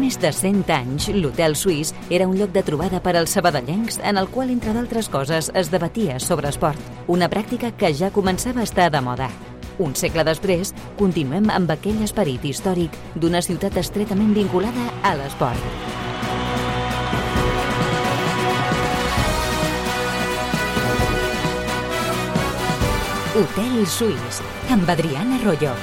més de 100 anys, l'Hotel Suís era un lloc de trobada per als sabadellencs en el qual, entre d'altres coses, es debatia sobre esport, una pràctica que ja començava a estar de moda. Un segle després, continuem amb aquell esperit històric d'una ciutat estretament vinculada a l'esport. Hotel Suís, amb Adriana Arroyo.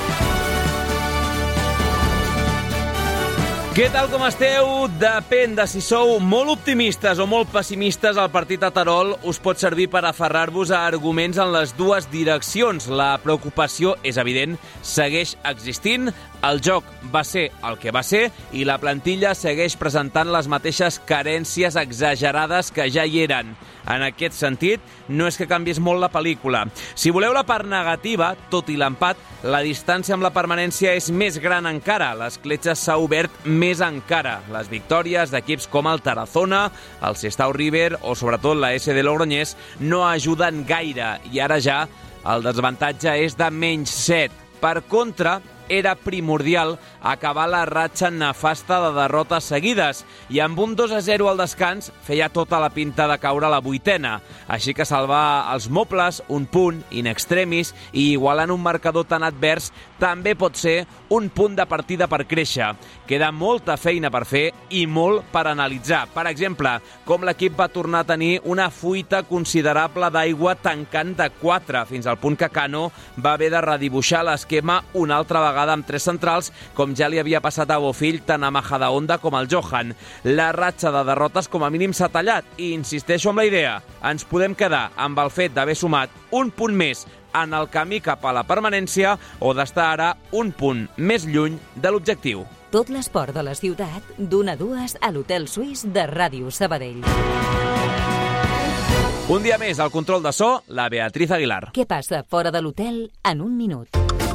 Què tal, com esteu? Depèn de si sou molt optimistes o molt pessimistes. El partit a Terol us pot servir per aferrar-vos a arguments en les dues direccions. La preocupació, és evident, segueix existint. El joc va ser el que va ser i la plantilla segueix presentant les mateixes carències exagerades que ja hi eren. En aquest sentit, no és que canviés molt la pel·lícula. Si voleu la part negativa, tot i l'empat, la distància amb la permanència és més gran encara. L'escletxa s'ha obert més encara. Les victòries d'equips com el Tarazona, el Sestao River o sobretot la SD Logroñés no ajuden gaire i ara ja el desavantatge és de -7. Per contra, era primordial acabar la ratxa nefasta de derrotes seguides i amb un 2-0 al descans feia tota la pinta de caure a la 8ª. Així que salvar els mobles, un punt, in extremis i igualant un marcador tan advers també pot ser un punt de partida per créixer. Queda molta feina per fer i molt per analitzar. Per exemple, com l'equip va tornar a tenir una fuita considerable d'aigua tancant de 4, fins al punt que Cano va haver de redibuixar l'esquema una altra vegada amb 3 centrals, com ja li havia passat a Bofill tant a Majadahonda com al Johan. La ratxa de derrotes com a mínim s'ha tallat i insisteixo amb la idea. Ens podem quedar amb el fet d'haver sumat un punt més en el camí cap a la permanència o d'estar ara un punt més lluny de l'objectiu. Tot l'esport de la ciutat, d'1 a 2 a l'Hotel Suís de Ràdio Sabadell. Un dia més, al control de so, la Beatriz Aguilar. Què passa fora de l'hotel en un minut?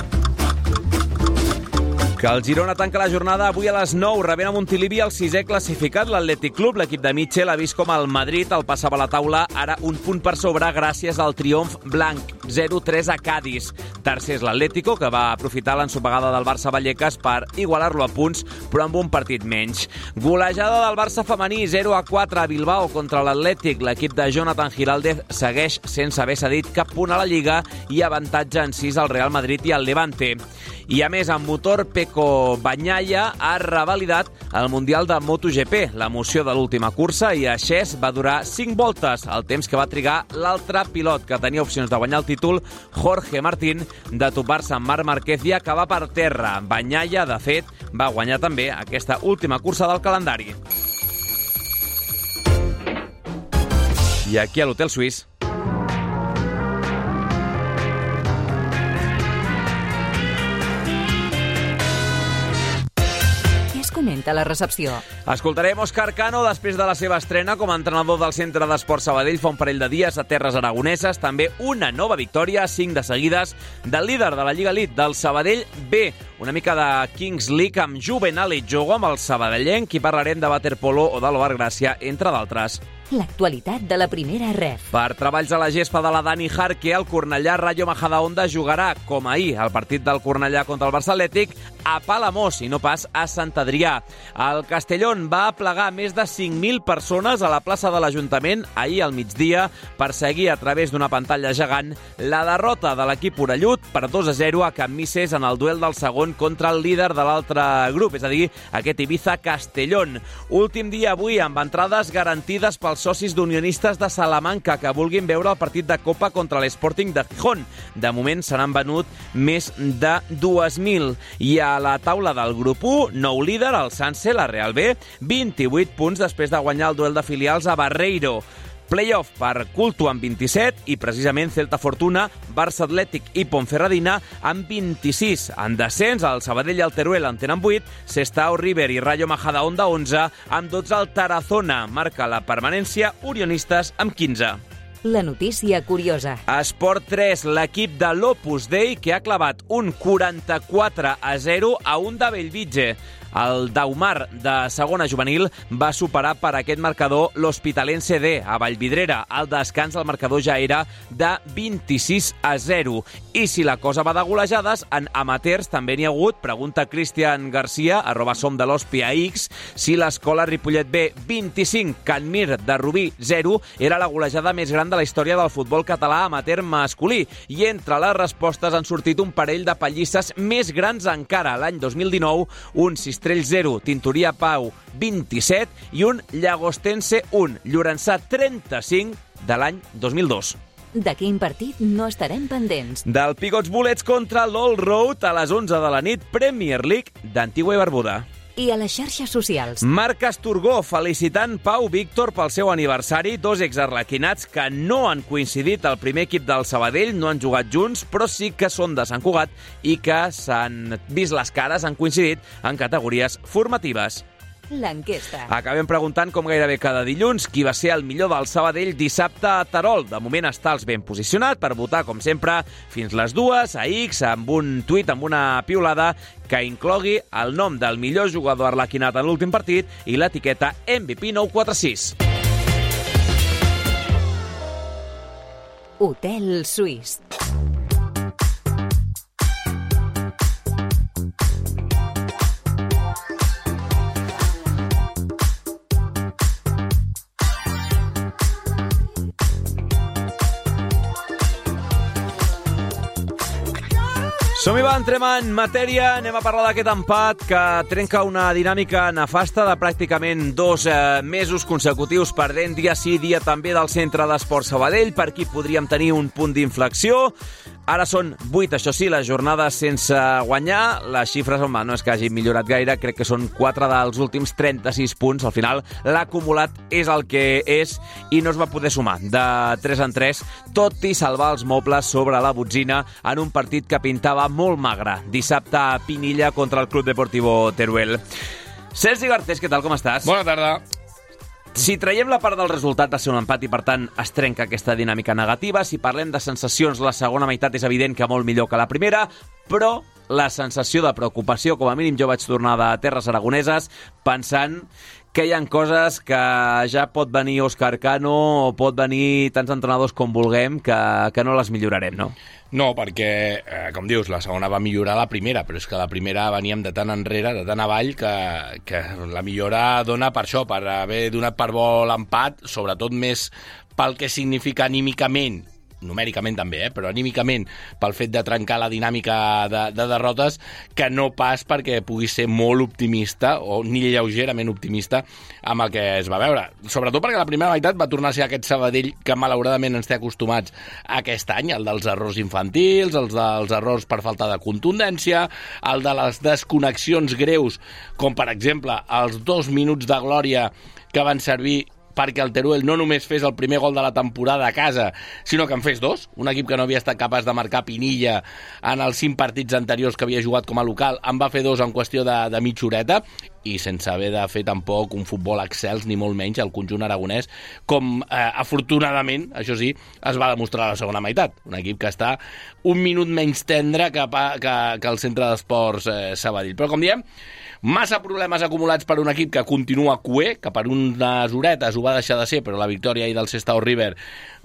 Que el Girona tanca la jornada avui a les 9, rebent a Montilivi el 6è classificat, l'Atlètic Club. L'equip de Mitchell ha vist com el Madrid el passava a la taula, ara un punt per sobre gràcies al triomf blanc, 0-3 a Cádiz. Tercer és l'Atlético, que va aprofitar l'ensopegada del Barça Vallecas per igualar-lo a punts, però amb un partit menys. Golejada del Barça femení, 0-4 a Bilbao contra l'Atlètic. L'equip de Jonathan Giraldez segueix sense haver cedit cap punt a la Lliga i avantatge en 6 al Real Madrid i al Levante. I a més, amb motor Pecco Bagnaia ha revalidat el Mundial de MotoGP. L'emoció de l'última cursa i així va durar 5 voltes, el temps que va trigar l'altre pilot que tenia opcions de guanyar el títol, Jorge Martín, de topar-se amb Marc Márquez i acabar per terra. Bagnaia, de fet, va guanyar també aquesta última cursa del calendari. I aquí a l'Hotel Suís comenta la recepció. Escoltarem Òscar Cano després de la seva estrena com a entrenador del Centre d'Esports Sabadell fa un parell de dies a terres aragoneses. També una nova victòria, 5 de seguides, del líder de la Lliga Elite, del Sabadell B. Una mica de Kings League amb Juvenal i Jogo amb el sabadellenc i parlarem de waterpolo o de l'Ovar Gràcia, entre d'altres. L'actualitat de la primera ref. Per treballs a la gespa de la Dani Jarque, el Cornellà Rayo Majadahonda jugarà, com ahir, el partit del Cornellà contra el Barça Atlètic, a Palamós i no pas a Sant Adrià. El Castellón va aplegar més de 5.000 persones a la plaça de l'Ajuntament ahir al migdia per seguir a través d'una pantalla gegant la derrota de l'equip orellut per 2-0 a Can Misses en el duel del segon contra el líder de l'altre grup, és a dir, aquest Ibiza Castellón. Últim dia avui amb entrades garantides pels socis d'unionistes de Salamanca que vulguin veure el partit de Copa contra l'Sporting de Gijón. De moment se n'han venut més de 2.000. I a la taula del grup 1, nou líder, el Sanse, la Real B, 28 punts després de guanyar el duel de filials a Barreiro. Playoff per Culto amb 27 i precisament Celta Fortuna, Barça Atlètic i Ponferradina amb 26. En descens, el Sabadell i el Teruel en tenen 8, Sestao River i Rayo Majadahonda 11, amb 12 el Tarazona. Marca la permanència Unionistes amb 15. La notícia curiosa. Esport 3, l'equip de l'Opus Dei que ha clavat un 44-0 a un de Bellvitge. El Daumar, de segona juvenil, va superar per aquest marcador l'Hospitalense D, a Vallvidrera. Al descans el marcador ja era de 26-0. I si la cosa va de golejades, en amateurs també n'hi ha hagut, pregunta Cristian Garcia, @somdelospi a X, si l'escola Ripollet B 25, Can Mir de Rubí 0, era la golejada més gran de la història del futbol català amateur masculí. I entre les respostes han sortit un parell de pallisses més grans encara. L'any 2019, un Cistrell 0, Tintoria Pau 27 i un Llagostense 1, Llorençà 35 de l'any 2002. De quin partit no estarem pendents? Del Pigots Bullets contra l'All Road a les 11 de la nit, Premier League d'Antigua i Barbuda. I a les xarxes socials. Marc Asturgó felicitant Pau Víctor pel seu aniversari. Dos exarlequinats que no han coincidit al primer equip del Sabadell, no han jugat junts, però sí que són de Sant Cugat i que s'han vist les cares, han coincidit en categories formatives. L'enquesta. Acabem preguntant, com gairebé cada dilluns, qui va ser el millor del Sabadell dissabte a Terol. De moment està els ben posicionat per votar, com sempre, fins les 2 a X, amb un tuit, amb una piulada que inclogui el nom del millor jugador arlequinat en l'últim partit i l'etiqueta MVP 946. Hotel Suís. Som-hi, va, entrem en matèria. Anem a parlar d'aquest empat que trenca una dinàmica nefasta de pràcticament 2 mesos consecutius perdent dia sí, dia també del Centre d'Esports Sabadell. Per aquí podríem tenir un punt d'inflexió. Ara són 8, això sí, les jornades sense guanyar. Les xifres, home, no és que hagin millorat gaire. Crec que són 4 dels últims 36 punts. Al final, l'acumulat és el que és i no es va poder sumar de 3 en 3, tot i salvar els mobles sobre la botzina en un partit que pintava molt magre. Dissabte a Pinilla contra el Club Deportivo Teruel. Sergi Garcés, què tal, com estàs? Bona tarda. Si traiem la part del resultat, va ser un empat i, per tant, es trenca aquesta dinàmica negativa. Si parlem de sensacions, la segona meitat és evident que molt millor que la primera, però la sensació de preocupació, com a mínim jo vaig tornar de terres aragoneses pensant que hi ha coses que ja pot venir Òscar Cano o pot venir tants entrenadors com vulguem que no les millorarem, no? No, perquè, com dius, la segona va millorar la primera, però és que la primera veníem de tant enrere, de tant avall, que la millora dona per això, per haver donat per bo l'empat, sobretot més pel que significa anímicament, numèricament també, però anímicament pel fet de trencar la dinàmica de derrotes, que no pas perquè pugui ser molt optimista o ni lleugerament optimista amb el que es va veure. Sobretot perquè la primera meitat va tornar a ser aquest Sabadell que malauradament ens té acostumats aquest any, el dels errors infantils, els dels errors per falta de contundència, el de les desconnexions greus, com per exemple els 2 minuts de glòria que van servir perquè el Teruel no només fes el primer gol de la temporada a casa, sinó que en fes 2. Un equip que no havia estat capaç de marcar Pinilla en els 5 partits anteriors que havia jugat com a local, en va fer 2 en qüestió de mitja horeta, i sense haver de fer tampoc un futbol excels, ni molt menys, el conjunt aragonès, com afortunadament, això sí, es va demostrar a la segona meitat. Un equip que està un minut menys tendre que el Centre d'Esports Sabadell. Però, com diem, massa problemes acumulats per un equip que continua cuer, que per unes horetes ho va deixar de ser, però la victòria ahir del Sestao River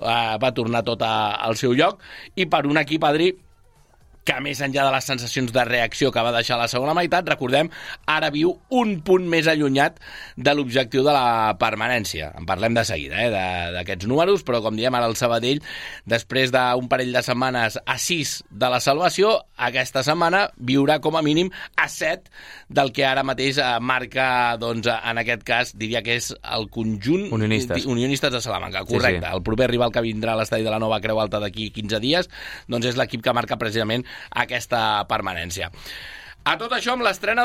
va tornar tot al seu lloc, i per un equip, Adri, que més enllà de les sensacions de reacció que va deixar la segona meitat, recordem, ara viu un punt més allunyat de l'objectiu de la permanència. En parlem de seguida, d'aquests números, però com diem, ara el Sabadell, després d'un parell de setmanes a 6 de la salvació, aquesta setmana viurà com a mínim a 7 del que ara mateix marca, doncs, en aquest cas, diria que és el conjunt Unionistes de Salamanca. Correcte. Sí. El proper rival que vindrà a l'estadi de la Nova Creu Alta d'aquí 15 dies, doncs és l'equip que marca precisament aquesta permanència. A tot això amb l'estrena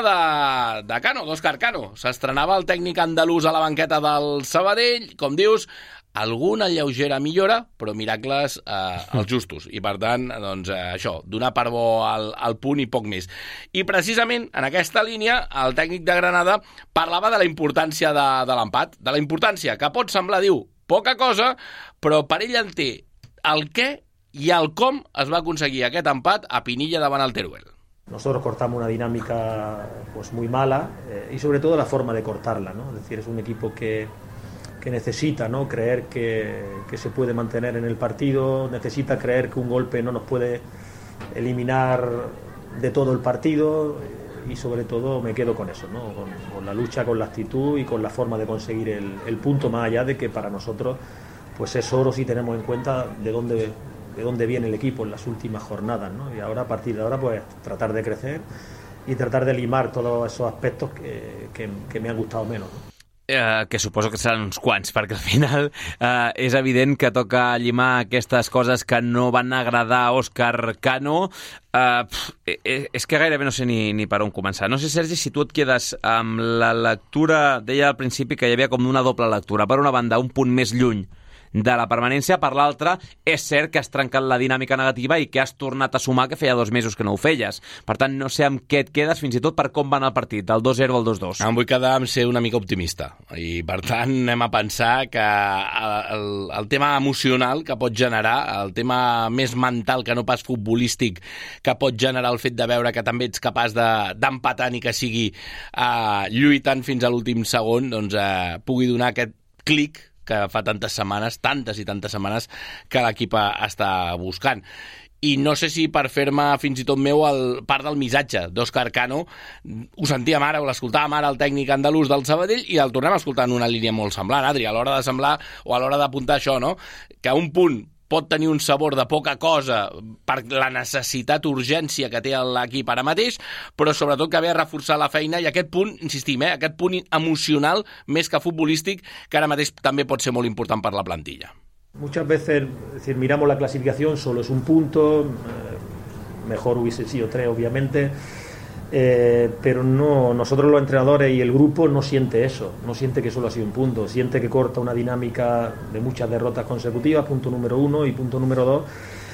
de Cano, d'Òscar Cano. S'estrenava el tècnic andalús a la banqueta del Sabadell, com dius, alguna lleugera millora, però miracles els justos. I per tant, doncs això, donar per bo al punt i poc més. I precisament en aquesta línia, el tècnic de Granada parlava de la importància de l'empat, de la importància que pot semblar, diu, poca cosa, però per ell en té el què i el com es va aconseguir aquest empat a Pinilla davant el Teruel. Nosotros cortamos una dinámica pues muy mala y sobre todo la forma de cortarla, ¿no? Es decir, es un equipo que necesita, ¿no?, creer que se puede mantener en el partido, necesita creer que un golpe no nos puede eliminar de todo el partido y sobre todo me quedo con eso, ¿no?, con la lucha, con la actitud y con la forma de conseguir el punto, más allá de que para nosotros pues es oro si tenemos en cuenta de dónde viene el equipo en las últimas jornadas, ¿no? Y ahora, a partir de ahora, pues tratar de crecer y tratar de limar todos esos aspectos que me han gustado menos, ¿no? Que suposo que seran uns quants, perquè al final és evident que toca llimar aquestes coses que no van agradar a Òscar Cano. És que gairebé no sé ni per on començar. No sé, Sergi, si tu et quedes amb la lectura, deia al principi que hi havia com una doble lectura. Per una banda, un punt més lluny de la permanència, per l'altra, és cert que has trencat la dinàmica negativa i que has tornat a sumar, que feia 2 mesos que no ho feies. Per tant, no sé amb què et quedes, fins i tot per com va anar el partit, del 2-0 al 2-2. Em vull quedar amb ser una mica optimista i, per tant, anem a pensar que el tema emocional que pot generar, el tema més mental que no pas futbolístic que pot generar el fet de veure que també ets capaç d'empatar ni que sigui lluitant fins a l'últim segon, doncs pugui donar aquest clic que fa tantes i tantes setmanes que l'equip està buscant. I no sé si per fer-me fins i tot meu part del missatge d'Òscar Cano, ho sentíem ara, o l'escoltàvem ara el tècnic andalús del Sabadell i el tornem a escoltar en una línia molt semblant, Adri, a l'hora de semblar o a l'hora d'apuntar això, no? Que un punt pot tenir un sabor de poca cosa per la necessitat, urgència que té l'equip ara mateix, però sobretot que ve a reforçar la feina i aquest punt, insistim, aquest punt emocional més que futbolístic, que ara mateix també pot ser molt important per la plantilla. Muchas veces, es decir, miramos la clasificación, solo es un punto, mejor hubiese sido 3 obviamente, pero no, nosotros los entrenadores y el grupo no siente eso, no siente que solo ha sido un punto, siente que corta una dinámica de muchas derrotas consecutivas, punto número 1, y punto número 2,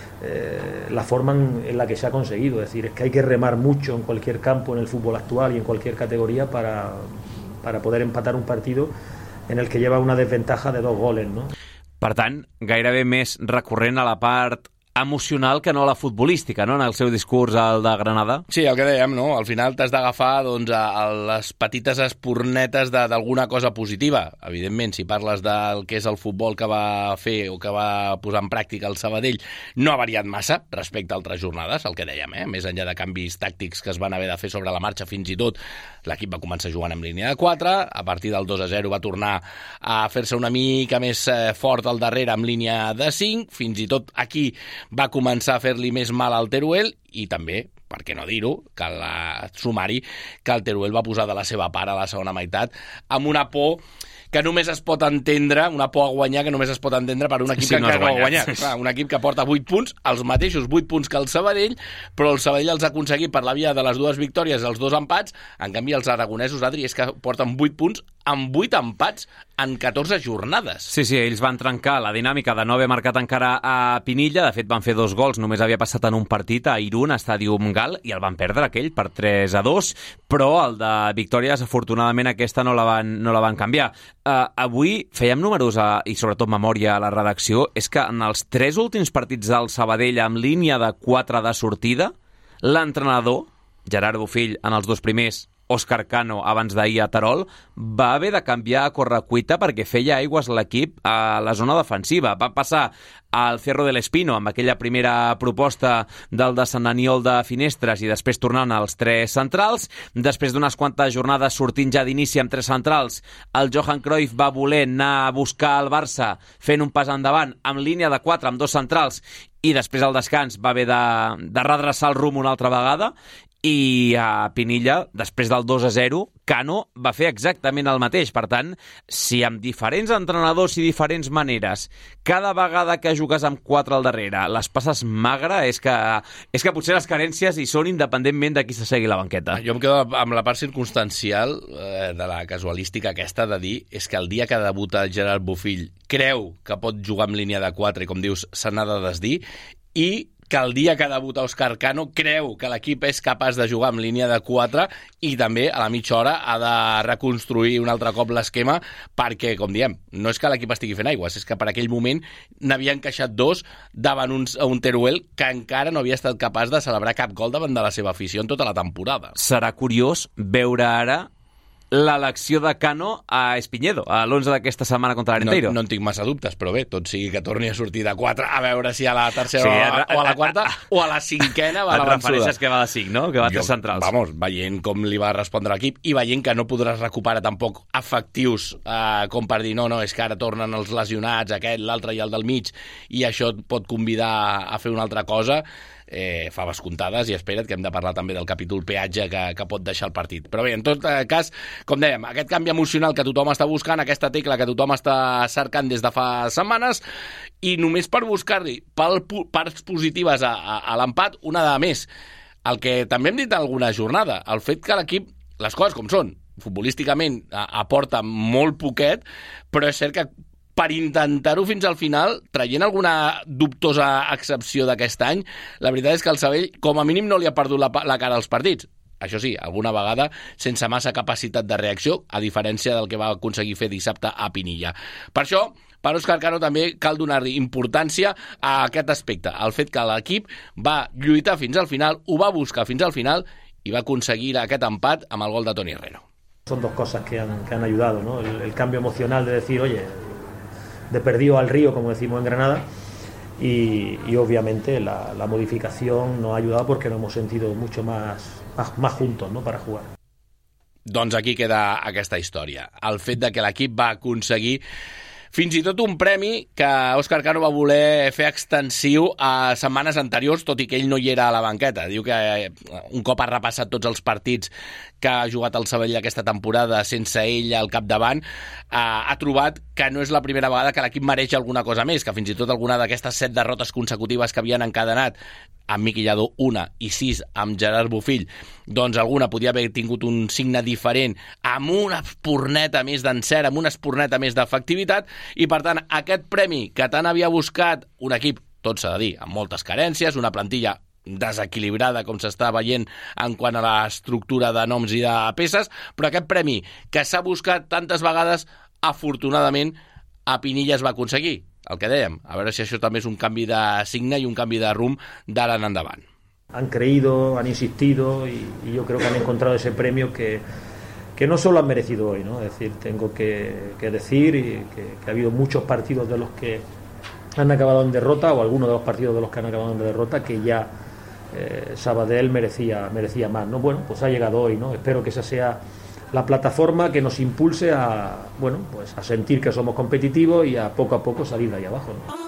la forma en la que se ha conseguido. Es decir, es que hay que remar mucho en cualquier campo, en el fútbol actual y en cualquier categoría para poder empatar un partido en el que lleva una desventaja de 2 goles, ¿no? Per tant, gairebé més recurrent a la part emocional que no a la futbolística, no?, en el seu discurs al de Granada. Sí, el que dèiem, no? Al final t'has d'agafar doncs, a les petites espornetes d'alguna cosa positiva. Evidentment, si parles del que és el futbol que va fer o que va posar en pràctica el Sabadell, no ha variat massa respecte a altres jornades, el que dèiem, més enllà de canvis tàctics que es van haver de fer sobre la marxa, fins i tot l'equip va començar jugant amb línia de 4, a partir del 2-0 va tornar a fer-se una mica més fort al darrere amb línia de 5, fins i tot aquí va començar a fer-li més mal al Teruel i també, per què no dir-ho, cal sumar-hi que el Teruel va posar de la seva part a la segona meitat amb una por que només es pot entendre, una por a guanyar que només es pot entendre per un equip que encara no ha guanyat. Clar, un equip que porta 8 punts, els mateixos 8 punts que el Sabadell, però el Sabadell els ha aconseguit per la via de les 2 victòries i els 2 empats. En canvi, els aragonesos, Adri, és que porten 8 punts amb 8 empats en 14 jornades. Sí, ells van trencar la dinàmica de no haver marcat encara a Pinilla. De fet, van fer 2 gols, només havia passat en un partit a Irún, a Stadium Gal, i el van perdre aquell per 3-2, però el de victòries, afortunadament, aquesta no la van canviar. Avui fèiem números i sobretot memòria a la redacció, és que en els 3 últims partits del Sabadell amb línia de 4 de sortida, l'entrenador, Gerard Bofill, en els 2 primers, Òscar Cano, abans d'ahir a Terol, va haver de canviar a correcuita perquè feia aigües l'equip a la zona defensiva. Va passar al Cerro del Espino amb aquella primera proposta del de Sant Aniol de Finestres i després tornant als 3 centrals. Després d'unes quantes jornades sortint ja d'inici amb 3 centrals, el Johan Cruyff va voler anar a buscar el Barça fent un pas endavant amb línia de 4 amb 2 centrals i després al descans va haver de redreçar el rumb una altra vegada. I a Pinilla, després del 2-0, Cano va fer exactament el mateix. Per tant, si amb diferents entrenadors i diferents maneres, cada vegada que jugues amb 4 al darrere les passes magre, és que potser les carències hi són independentment de qui s'assegui la banqueta. Jo em quedo amb la part circumstancial de la casualística aquesta de dir és que el dia que debuta Gerard Bofill creu que pot jugar amb línia de 4 i, com dius, se n'ha de desdir, i que el dia que debuta Óscar Cano creu que l'equip és capaç de jugar amb línia de 4 i també a la mitja hora ha de reconstruir un altre cop l'esquema perquè, com diem, no és que l'equip estigui fent aigües, és que per aquell moment n'havia encaixat 2 davant un Teruel que encara no havia estat capaç de celebrar cap gol davant de la seva afició en tota la temporada. Serà curiós veure ara l'elecció de Cano a Espiñedo, a l'11 d'aquesta setmana contra l'Arenteiro. No en tinc massa dubtes, però bé, tot sigui que torni a sortir de 4, a veure si a la tercera o a la quarta o a la cinquena va l'avançuda. Et refereixes que va de 5, no? Que va a 3 centrals. Vamos, veient com li va respondre l'equip i veient que no podràs recuperar tampoc efectius com per dir, no, és que ara tornen els lesionats, aquest, l'altre i el del mig, i això et pot convidar a fer una altra cosa. Faves comptades i espera't que hem de parlar també del capítol peatge que pot deixar el partit. Però bé, en tot cas, com dèiem, aquest canvi emocional que tothom està buscant, aquesta tecla que tothom està cercant des de fa setmanes, i només per buscar-li parts positives a l'empat, una de més. El que també hem dit en alguna jornada, el fet que l'equip, les coses com són, futbolísticament aporta molt poquet, però és cert que per intentar-ho fins al final, traient alguna dubtosa excepció d'aquest any, la veritat és que el Sabadell, com a mínim, no li ha perdut la cara als partits. Això sí, alguna vegada sense massa capacitat de reacció, a diferència del que va aconseguir fer dissabte a Pinilla. Per això, per Óscar Cano també cal donar-li importància a aquest aspecte, el fet que l'equip va lluitar fins al final, ho va buscar fins al final i va aconseguir aquest empat amb el gol de Toni Herrero. Son dos cosas que han ayudado, ¿no? El cambio emocional de decir, oye, de perdido al río, como decimos en Granada, y obviamente la modificación nos ha ayudado porque nos hemos sentido mucho más juntos, ¿no?, para jugar. Doncs aquí queda aquesta història. El fet de que l'equip va aconseguir fins i tot un premi que Óscar Cano va voler fer extensiu a setmanes anteriors, tot i que ell no hi era a la banqueta. Diu que un cop ha repassat tots els partits que ha jugat el Sabadell aquesta temporada sense ell al capdavant, ha trobat que no és la primera vegada que l'equip mereix alguna cosa més, que fins i tot alguna d'aquestes 7 derrotes consecutives que havien encadenat, amb Miqui Lladó 1 i 6 amb Gerard Bofill, doncs alguna podia haver tingut un signe diferent, amb una espurneta més d'encert, amb una espurneta més d'efectivitat, i per tant aquest premi que tant havia buscat un equip, tot s'ha de dir, amb moltes carències, una plantilla desequilibrada com s'està veient en quant a l'estructura de noms i de peces, però aquest premi que s'ha buscat tantes vegades, afortunadament a Pinilla es va aconseguir. El que dèiem, a veure si això també és un canvi de signe i un canvi de rumb d'ara en endavant. Han creído, han insistido y yo creo que han encontrado ese premio que no solo han merecido hoy, ¿no? Es decir, tengo que decir que ha habido muchos partidos de los que han acabado en derrota, o algunos de los partidos de los que han acabado en derrota, que ya Sabadell merecía más, ¿no? Bueno, pues ha llegado hoy, ¿no? Espero que esa sea la plataforma que nos impulse a sentir que somos competitivos y a poco salir de ahí abajo, ¿no?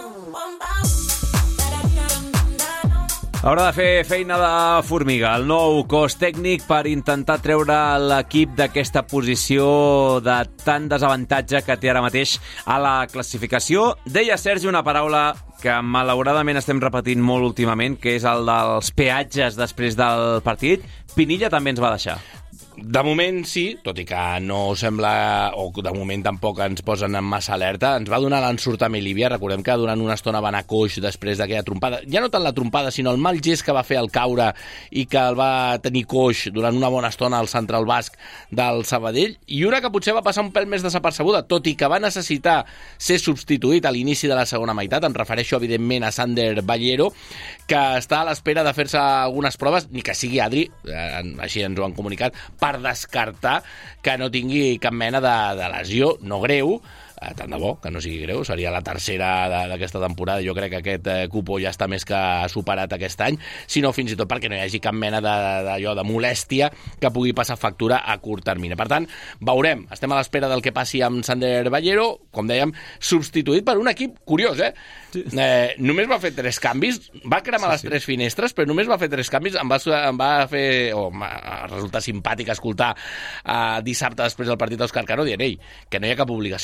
Haurà de fer feina de formiga el nou cos tècnic per intentar treure l'equip d'aquesta posició de tant desavantatge que té ara mateix a la classificació. Deia Sergi una paraula que malauradament estem repetint molt últimament, que és el dels peatges després del partit. Pinilla també ens va deixar. De moment sí, tot i que no sembla, o de moment tampoc ens posen en massa alerta. Ens va donar l'ensurt amb Ilívia, recordem que durant una estona va anar coix després d'aquella trompada. Ja no tant la trompada, sinó el mal gest que va fer al caure i que el va tenir coix durant una bona estona al central basc del Sabadell, i una que potser va passar un pèl més desapercebuda, tot i que va necessitar ser substituït a l'inici de la segona meitat. Em refereixo evidentment a Sander Ballero, que està a l'espera de fer-se algunes proves, ni que sigui Adri, així ens ho han comunicat, per descartar que no tingui cap mena de lesió no greu. Tant de bo que no sigui greu, seria la tercera d'aquesta temporada. Jo crec que aquest cupo ja està més que superat aquest any, sinó fins i tot perquè no hi hagi cap mena de molèstia que pugui passar factura a curt termini. Per tant, veurem, estem a l'espera del que passi amb Sander Ballero, com dèiem, substituït per un equip curiós, Sí. Només va fer 3 canvis, va cremar les 3 finestres, però només va fer 3 canvis. Em va fer, resultar simpàtic escoltar dissabte després del partit d'Òscar Cano dient que no hi ha cap obligació de fer-ne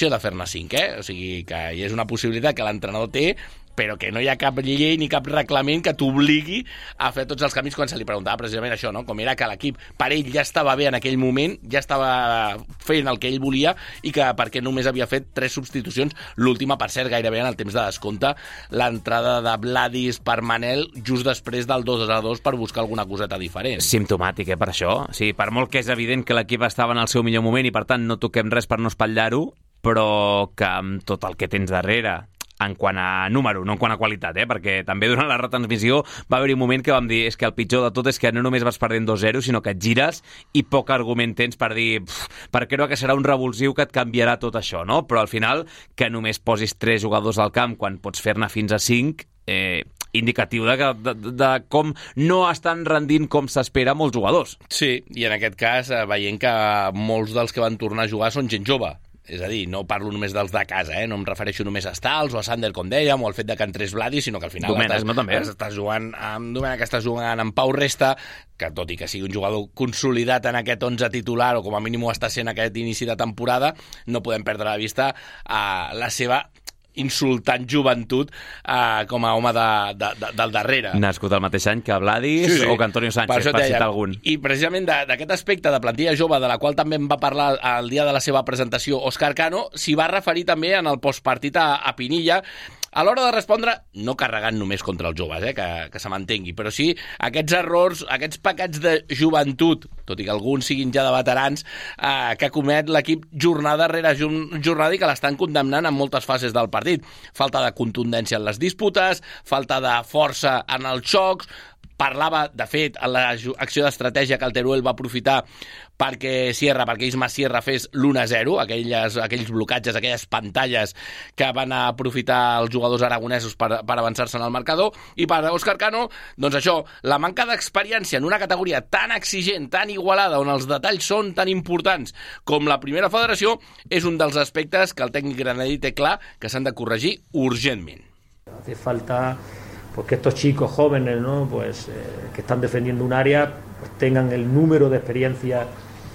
5, O sigui, que hi és una possibilitat que l'entrenador té, però que no hi ha cap llei ni cap reglament que t'obligui a fer tots els canvis quan se li preguntava precisament això, no? Com era que l'equip per ell ja estava bé en aquell moment, ja estava fent el que ell volia i que perquè només havia fet 3 substitucions, l'última, per cert, gairebé en el temps de descompte, l'entrada de Vladis per Manel just després del 2-2 per buscar alguna coseta diferent. Simptomàtic, per això. Sí, per molt que és evident que l'equip estava en el seu millor moment i per tant no toquem res per no espatllar-ho, però que amb tot el que tens darrere, en quant a número, no en quant a qualitat, perquè també durant la retransmissió va haver-hi un moment que vam dir és que el pitjor de tot és que no només vas perdent 2-0, sinó que et gires i poc argument tens per dir, per creure que serà un revulsiu que et canviarà tot això, no? Però al final, que només posis 3 jugadors al camp quan pots fer-ne fins a 5, indicatiu de com no estan rendint com s'espera molts jugadors. Sí, i en aquest cas veient que molts dels que van tornar a jugar són gent jove. És a dir, no parlo només dels de casa, no em refereixo només a Stals o a Sander, com dèiem, o al fet de que entrés Vladis, sinó que al final estàs jugant amb Domènech, estàs jugant amb Pau Resta, que tot i que sigui un jugador consolidat en aquest 11 titular, o com a mínim ho està sent aquest inici de temporada, no podem perdre de vista la seva insultant joventut com a home del darrere. Nascut el mateix any que Vladis o que Antonio Sánchez, per citar algun. I precisament d'aquest aspecte de plantilla jove, de la qual també en va parlar el dia de la seva presentació Óscar Cano, s'hi va referir també en el postpartit a Pinilla, a l'hora de respondre, no carregant només contra els joves, que se m'entengui, però sí aquests errors, aquests pecats de joventut, tot i que alguns siguin ja de veterans, que comet l'equip jornada rere jornada i que l'estan condemnant en moltes fases del partit. Falta de contundència en les disputes, falta de força en els xocs. Parlava, de fet, en l'acció d'estratègia que el Teruel va aprofitar perquè Isma Sierra fes l'1-0, aquells blocatges, aquelles pantalles que van aprofitar els jugadors aragonesos per avançar-se en el marcador. I per Óscar Cano, doncs això, la manca d'experiència en una categoria tan exigent, tan igualada, on els detalls són tan importants com la primera federació, és un dels aspectes que el tècnic granadí té clar que s'han de corregir urgentment. Hace falta pues que estos chicos jóvenes, ¿no? Pues que están defendiendo un área, pues tengan el número de experiencias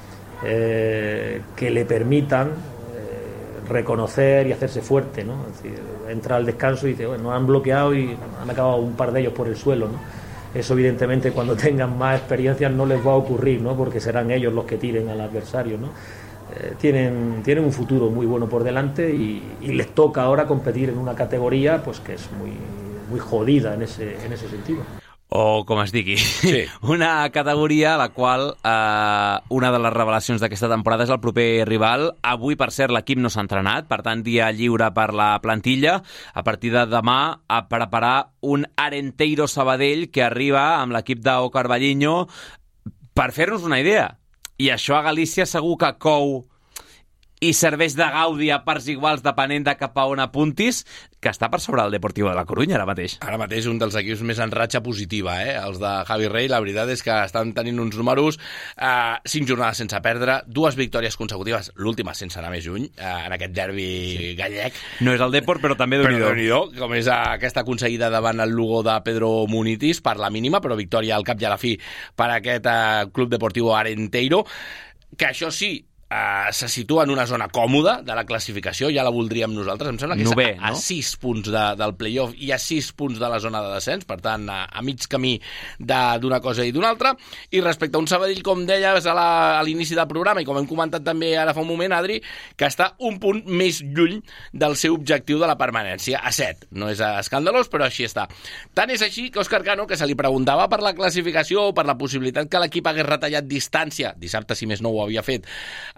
que le permitan reconocer y hacerse fuerte, ¿no? Es decir, entra al descanso y dice, bueno, nos han bloqueado y han acabado un par de ellos por el suelo, ¿no? Eso evidentemente cuando tengan más experiencia no les va a ocurrir, ¿no? Porque serán ellos los que tiren al adversario, ¿no? Tienen un futuro muy bueno por delante y les toca ahora competir en una categoría pues que es muy jodida en ese sentido. O com es digui, sí. Una categoria a la qual una de les revelacions d'aquesta temporada és el proper rival. Avui, per cert, l'equip no s'ha entrenat, per tant, dia lliure per la plantilla. A partir de demà a preparar un Arenteiro Sabadell que arriba amb l'equip d'Òscar Vallinho. Per fer-nos una idea, i això a Galícia segur que cou i serveix de gaudi a parts iguals depenent de cap a on apuntis, que està per sobre el Deportivo de la Corunya ara mateix. Ara mateix un dels equips més en ratxa positiva, els de Javi Rey. La veritat és que estan tenint uns números, 5 jornades sense perdre, 2 victòries consecutives, l'última sense anar més lluny, en aquest derbi gallec. No és el Deport, però també Déu-n'hi-do. Com és aquesta aconseguida davant el Lugo de Pedro Munitis, per la mínima, però victòria al cap i a la fi per aquest Club Deportivo Arenteiro, que això sí, se situa en una zona còmoda de la classificació, ja la voldríem nosaltres, em sembla que és a 6 punts del playoff i a 6 punts de la zona de descens, per tant a mig camí d'una cosa i d'una altra. I respecte a un Sabadell, com deies a l'inici del programa i com hem comentat també ara fa un moment, Adri, que està un punt més lluny del seu objectiu de la permanència, a 7. No és escandalós, però així està. Tant és així que Óscar Cano, que se li preguntava per la classificació o per la possibilitat que l'equip hagués retallat distància, dissabte si més no ho havia fet,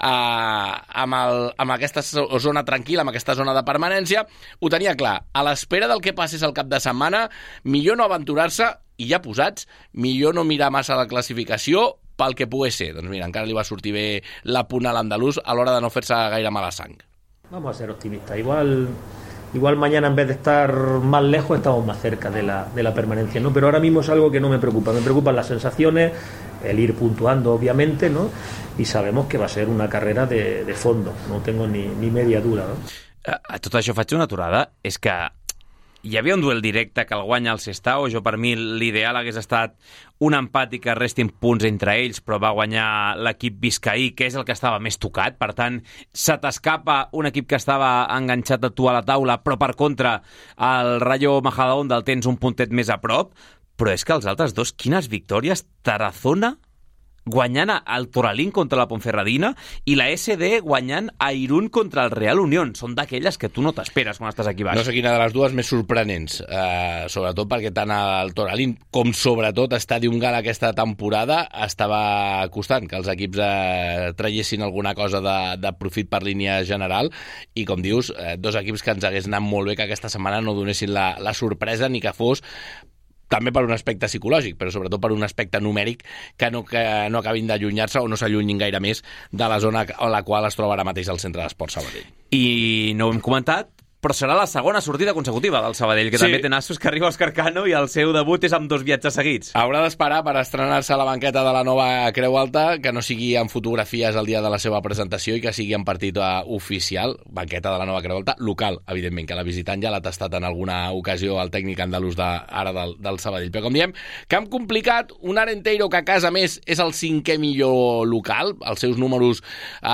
amb aquesta zona tranquil·la, amb aquesta zona de permanència, ho tenia clar. A l'espera del que passés el cap de setmana, millor no aventurar-se, i ja posats, millor no mirar massa la classificació pel que pogués ser. Doncs mira, encara li va sortir bé la punt a l'andalús a l'hora de no fer-se gaire mala sang. Vamos a ser optimistas. Igual mañana, en vez de estar más lejos, estamos más cerca de la permanencia, ¿no? Pero ahora mismo es algo que no me preocupa. Me preocupan las sensaciones, el ir puntuando, obviamente, ¿no? Y sabemos que va a ser una carrera de fondo. No tengo ni media duda, ¿no? A tot això faig una aturada. És que hi havia un duel directe que el guanya el Sestao. Jo, per mi, l'ideal hagués estat un empat i que restin punts entre ells, però va guanyar l'equip biscaí, que és el que estava més tocat. Per tant, se t'escapa un equip que estava enganxat a tu a la taula, però per contra el Rayo Majadahonda el tens un puntet més a prop. Però és que els altres dos, quines victòries! Tarazona guanyant el Toralín contra la Ponferradina i la SD guanyant a Irún contra el Real Unión. Són d'aquelles que tu no t'esperes quan estàs aquí baix. No sé quina de les dues més sorprenents, sobretot perquè tant el Toralín com sobretot Stadium Gala aquesta temporada estava costant que els equips traiessin alguna cosa de profit per línia general i, com dius, dos equips que ens hagués anat molt bé que aquesta setmana no donessin la sorpresa ni que fos també per un aspecte psicològic, però sobretot per un aspecte numèric que no acabin d'allunyar-se o no s'allunyin gaire més de la zona a la qual es troba ara mateix el Centre d'Esports Sabadell. I no ho hem comentat, però serà la segona sortida consecutiva del Sabadell, que també té nassos, que arriba Òscar Cano i el seu debut és amb 2 viatges seguits. Haurà d'esperar per estrenar-se a la banqueta de la nova Creu Alta, que no sigui amb fotografies el dia de la seva presentació i que sigui en partit oficial, banqueta de la nova Creu Alta, local, evidentment, que la visitant ja l'ha tastat en alguna ocasió el tècnic andalús ara del Sabadell. Però, com diem, camp complicat, un Arenteiro que a casa més és el 5è millor local, els seus números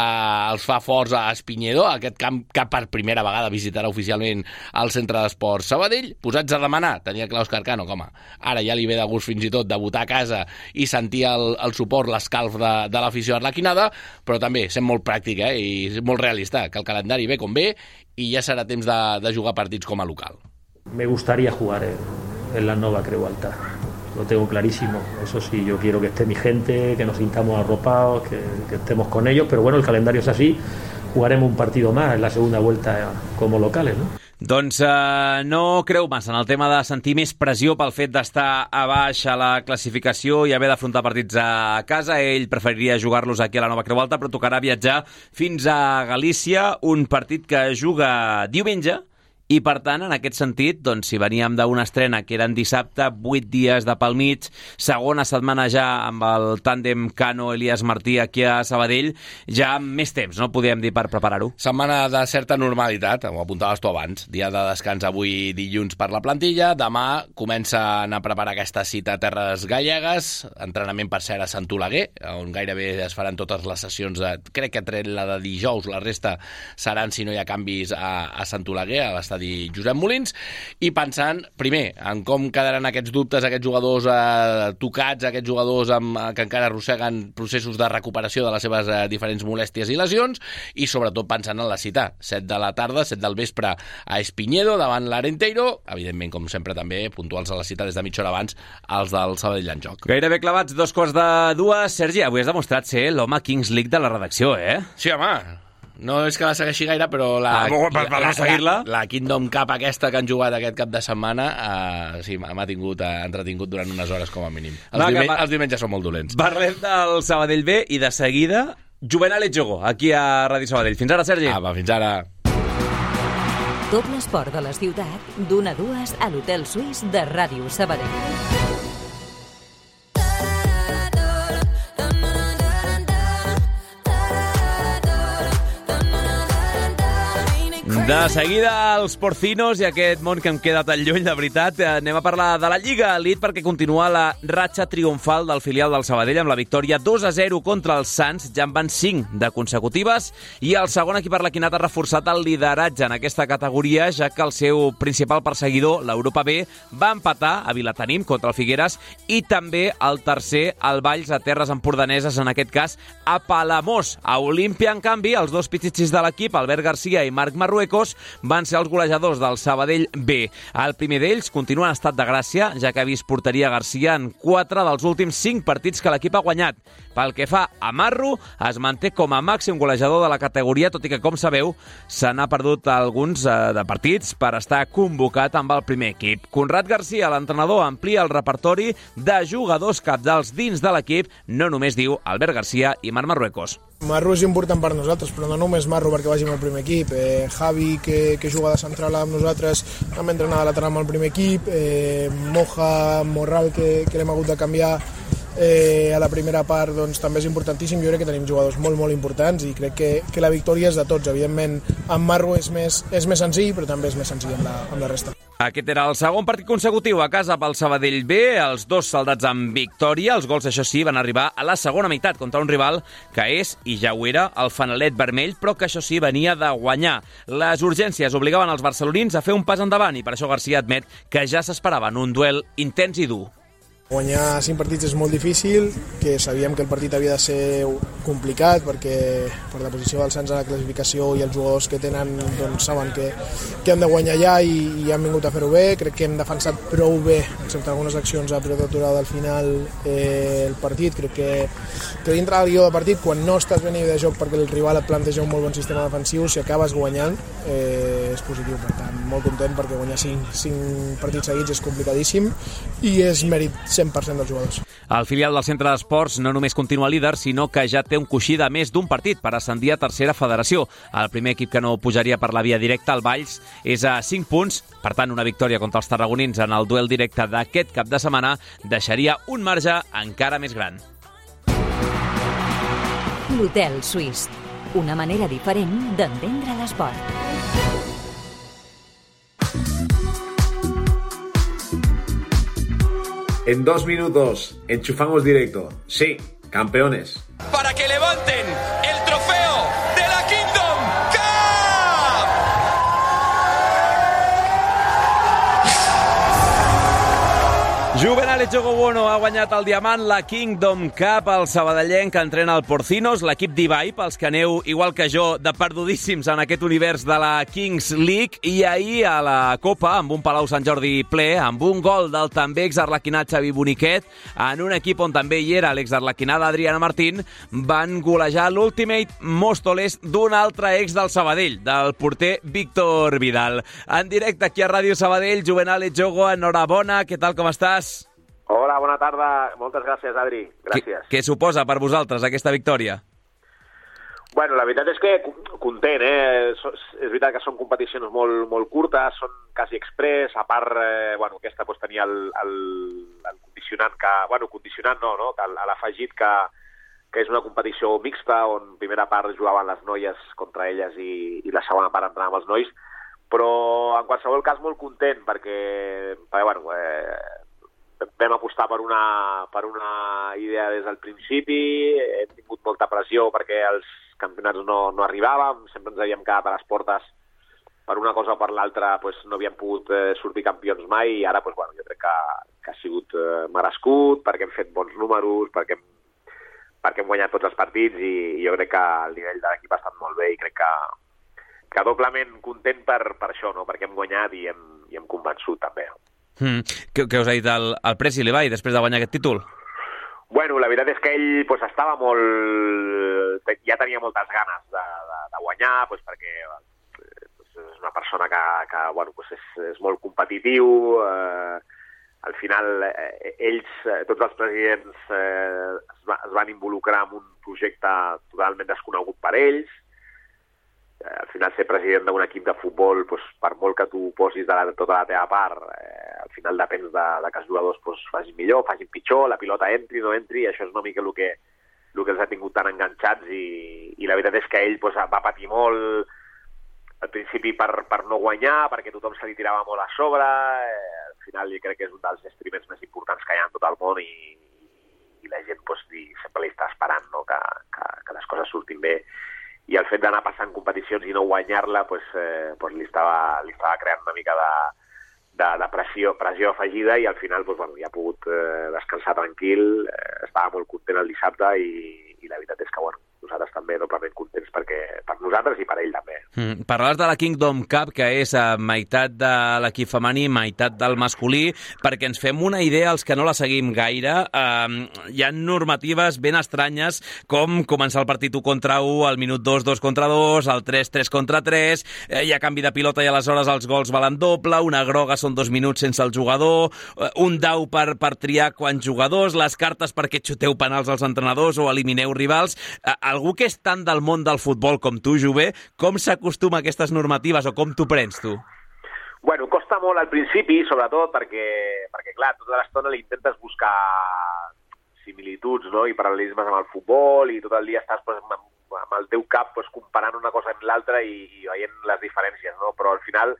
els fa forts a Espiñedo, aquest camp que per primera vegada visitarà oficialment al Centre d'Esports Sabadell, posats a demanar, tenia clar Òscar Cano, com ara ja li ve de gust fins i tot debutar a casa i sentir el suport, l'escalf de l'afició arlequinada, però també sent molt pràctic i molt realista, que el calendari ve com ve i ja serà temps de jugar partits com a local. Me gustaría jugar en la nova Creu Alta. Lo tengo clarísimo. Eso sí, yo quiero que esté mi gente, que nos sintamos arropados, que estemos con ellos, pero bueno, el calendario es así. Jugaremos un partido más en la segunda vuelta como locales, ¿no? Doncs no creu massa en el tema de sentir més pressió pel fet d'estar a baix a la classificació i haver d'afrontar partits a casa. Ell preferiria jugar-los aquí a la nova Creu Alta, però tocarà viatjar fins a Galícia, un partit que juga diumenge. I, per tant, en aquest sentit, doncs, si veníem d'una estrena que eren dissabte, 8 dies de pel mig, segona setmana ja amb el tàndem Cano-Elias Martí aquí a Sabadell, ja amb més temps, no podíem dir, per preparar-ho. Setmana de certa normalitat, ho apuntaves tu abans, dia de descans avui dilluns per la plantilla, demà comencen a preparar aquesta cita a Terres Gallegues, entrenament per cert a Sant Oleguer, on gairebé es faran totes les sessions, crec que tret la de dijous, la resta seran, si no hi ha canvis, a Sant Oleguer, a l'estadi Josep Molins, i pensant, primer, en com quedaran aquests dubtes, aquests jugadors tocats, aquests jugadors que encara arrosseguen processos de recuperació de les seves diferents molèsties i lesions, i sobretot pensant en la cita, 7 de la tarda, 7 del vespre a Espiñedo, davant l'Arenteiro, evidentment, com sempre, també puntuals a la cita des de mitja hora abans, els del Sabadell en joc. Gairebé clavats, 2:45. Sergi, avui has demostrat ser l'home Kings League de la redacció, Sí, home. No és que la segueixi gaire, però la Kingdom Cup aquesta que han jugat aquest cap de setmana sí, m'ha entretingut durant unes hores com a mínim. Els diumenges són molt dolents. Parlem del Sabadell B i de seguida Juvenal Etxogo, aquí a Ràdio Sabadell. Fins ara, Sergi. Fins ara. Tot l'esport de la ciutat, d'1 a 2 a l'Hotel Suís de Ràdio Sabadell. De seguida, els porcinos i aquest món que hem quedat tan lluny, de veritat. Anem a parlar de la Lliga Elite perquè continua la ratxa triomfal del filial del Sabadell amb la victòria 2-0 contra els Sants. Ja en van 5 de consecutives i el segon equip arlequinat ha reforçat el lideratge en aquesta categoria, ja que el seu principal perseguidor, l'Europa B, va empatar a Vilatenim contra el Figueres i també el tercer, el Valls, a Terres Empordaneses, en aquest cas a Palamós. A Olímpia, en canvi, els dos pitxitxis de l'equip, Albert Garcia i Marc Marruecos, van ser els golejadors del Sabadell B. El primer d'ells continua en estat de gràcia, ja que ha vist porteria Garcia en 4 dels últims 5 partits que l'equip ha guanyat. Pel que fa a Marro, es manté com a màxim golejador de la categoria, tot i que, com sabeu, se n'ha perdut alguns de partits per estar convocat amb el primer equip. Conrad Garcia, l'entrenador, amplia el repertori de jugadors cabdals dins de l'equip, no només diu Albert Garcia i Marc Marruecos. Marro és important per nosaltres, però no només Marro perquè vagi amb el primer equip. Javi, que juga de central amb nosaltres, també entrena de lateral amb el primer equip. Moja, Morral, que l'hem hagut de canviar a la primera part, doncs també és importantíssim. Jo crec que tenim jugadors molt, molt importants i crec que la victòria és de tots. Evidentment, amb Marro és més senzill, però també és més senzill amb la resta. Aquest era el segon partit consecutiu a casa pel Sabadell B, els dos saldats amb victòria. Els gols, això sí, van arribar a la segona meitat contra un rival que és, i ja ho era, el fanalet vermell, però que això sí, venia de guanyar. Les urgències obligaven els barcelonins a fer un pas endavant i per això Garcia admet que ja s'esperaven un duel intens i dur. Guanyar 5 partits és molt difícil, que sabíem que el partit havia de ser complicat perquè per la posició del Sants a la classificació i els jugadors que tenen doncs, saben que han de guanyar ja i han vingut a fer-ho bé. Crec que hem defensat prou bé, excepte algunes accions a pilota aturada al final el partit. Crec que dintre del guió de partit, quan no estàs ben de joc perquè el rival et planteja un molt bon sistema defensiu, si acabes guanyant és positiu. Per tant, molt content perquè guanyar 5 partits seguits és complicadíssim i és mèrit 100% dels jugadors. El filial del Centre d'Esports no només continua líder, sinó que ja té un coixí de més d'un partit per ascendir a tercera federació. El primer equip que no pujaria per la via directa, el Valls, és a 5 punts. Per tant, una victòria contra els tarragonins en el duel directe d'aquest cap de setmana deixaria un marge encara més gran. L'Hotel Suís. Una manera diferent d'entendre l'esport. En 2 minutos, enchufamos directo. Sí, campeones. Para que levanten el trofeo de la Kingdom Cup. Juvenal Etxogobono ha guanyat el diamant, la Kingdom Cup. El sabadellenc entrena el Porcinos, l'equip d'Ibai, pels que aneu, igual que jo, de perdudíssims en aquest univers de la Kings League. I ahir a la Copa, amb un Palau Sant Jordi ple, amb un gol del també exarlequinat Xavi Boniquet, en un equip on també hi era l'exarlequinada Adriana Martín, van golejar l'Ultimate Móstoles d'un altre ex del Sabadell, del porter Víctor Vidal. En directe aquí a Ràdio Sabadell, Juvenal Etxogo, enhorabona, què tal, com estàs? Hola, bona tarda. Moltes gràcies, Adri. Gràcies. Què suposa per vosaltres aquesta victòria? Bueno, la veritat és que content, És veritat que són competicions molt curtes, són quasi express, a part, aquesta pues, tenia el condicionant que... Bueno, condicionant no? Que l'afegit que és una competició mixta, on primera part jugaven les noies contra elles i la segona part entrenàvem els nois, però en qualsevol cas molt content, perquè vam apostar per una idea des del principi, hem tingut molta pressió perquè els campionats no arribàvem, sempre ens havíem quedat a les portes per una cosa o per l'altra, no havíem pogut sortir campions mai, i ara jo crec que ha sigut merescut, perquè hem fet bons números, perquè hem guanyat tots els partits, i jo crec que el nivell de l'equip ha estat molt bé, i crec que doblement content per això, no? Perquè hem guanyat i hem convençut també. Què us ha dit el Presi l'Ibai després de guanyar aquest títol? Bueno, la veritat és que ell estava ja tenia moltes ganes de guanyar, perquè és una persona que és molt competitiu. Al final, tots els presidents es van involucrar en un projecte totalment desconegut per ells. Al final, ser president d'un equip de futbol, per molt que tu posis tota la teva part, al final depèn de que els jugadors facin millor, facin pitjor, la pilota entri, no entri, i això és una mica el que els ha tingut tan enganxats, i la veritat és que ell va patir molt al principi per no guanyar, perquè tothom se li tirava molt a sobre. Al final jo crec que és un dels experiments més importants que hi ha en tot el món, i la gent sempre li està esperant, no? que les coses surtin bé. I el fet d'anar passant competicions i no guanyar-la li estava creant una mica de pressió afegida, i al final ja ha pogut descansar tranquil. Estava molt content el dissabte, i la veritat és que nosaltres també doblement contents per nosaltres i per ell també. Parlaves de la Kingdom Cup, que és meitat de l'equip femení, meitat del masculí. Perquè ens fem una idea, els que no la seguim gaire, hi ha normatives ben estranyes, com començar el partit 1 contra 1, al minut 2, 2 contra 2, al 3, 3 contra 3, hi ha canvi de pilota i aleshores els gols valen doble, una groga són 2 minuts sense el jugador, un dau per triar quants jugadors, les cartes perquè xuteu penals als entrenadors o elimineu rivals. Algú que és tant del món del futbol com tu, Jové, com s'acostuma a aquestes normatives o com t'ho prens, tu? Bueno, costa molt al principi, sobretot perquè clar, tota l'estona li intentes buscar similituds, no? I paral·lelismes amb el futbol, i tot el dia estàs amb el teu cap comparant una cosa amb l'altra i veient les diferències, no? Però al final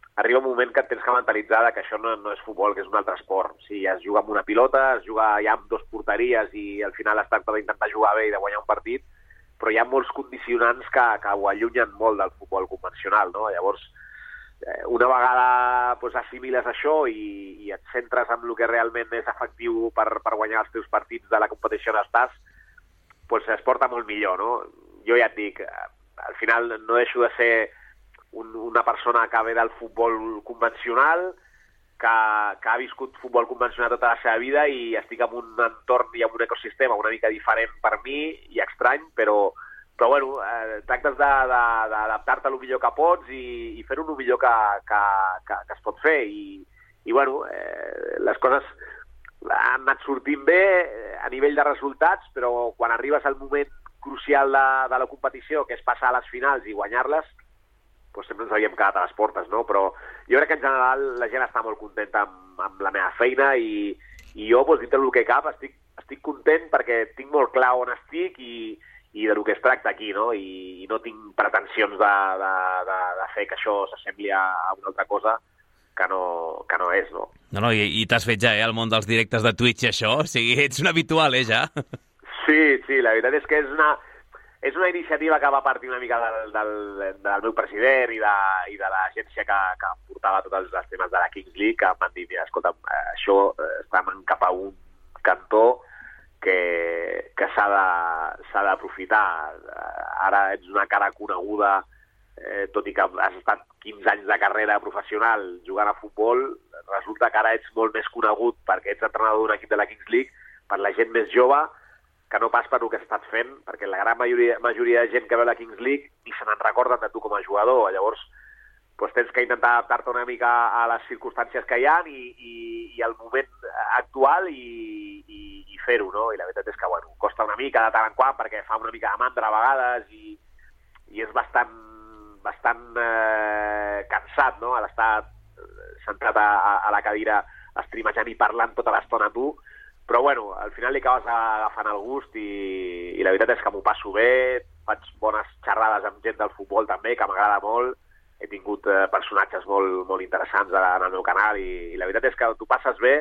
arriba un moment que et tens que mentalitzar que això no és futbol, que és un altre esport. Sí, es juga amb una pilota, es juga ja amb 2 porteries i al final es tracta d'intentar jugar bé i de guanyar un partit, però hi ha molts condicionants que ho allunyen molt del futbol convencional, no? Llavors, una vegada assimiles això i et centres en el que realment és efectiu per guanyar els teus partits de la competició on estàs, es porta molt millor, no? Jo ja et dic, al final no deixo de ser una persona que ve del futbol convencional, que ha viscut futbol convencional tota la seva vida i estic en un entorn i en un ecosistema una mica diferent per mi i estrany, però bueno, tractes d'adaptar-te el millor que pots i fer-ho el millor que es pot fer. I bueno, les coses han anat sortint bé a nivell de resultats, però quan arribes al moment crucial de la competició, que és passar a les finals i guanyar-les, sempre ens havíem quedat a les portes, no? Però jo crec que en general la gent està molt contenta amb la meva feina i jo, dintre del que cap, estic content perquè tinc molt clar on estic i de lo que es tracta aquí, no? I no tinc pretensions de fer que això s'assembli a una altra cosa que no és, no? No, i t'has fet ja, al món dels directes de Twitch, això? O sigui, ets un habitual, ja? Sí, la veritat és que és una iniciativa que va partir una mica del meu president i de l'agència que portava tots els temes de la Kings League, que em van dir, mira, escolta, això estem cap a un cantó que s'ha d'aprofitar. Ara ets una cara coneguda, tot i que has estat 15 anys de carrera professional jugant a futbol, resulta que ara ets molt més conegut perquè ets entrenador d'un equip de la Kings League per la gent més jove que no pas per el que has estat fent, perquè la gran majoria de gent que veu la Kings League ni se n'en recorden de tu com a jugador. Llavors, tens que intentar adaptar-te una mica a les circumstàncies que hi ha i al moment actual i fer-ho, no? I la veritat és que, costa una mica de tant en quant perquè fa una mica de mandra a vegades i és bastant cansat, no? A l'estar centrat a la cadira estrimejant i parlant tota l'estona a tu, però al final li acabes agafant el gust i la veritat és que m'ho passo bé, faig bones xerrades amb gent del futbol també, que m'agrada molt, he tingut personatges molt interessants en el meu canal i la veritat és que t'ho passes bé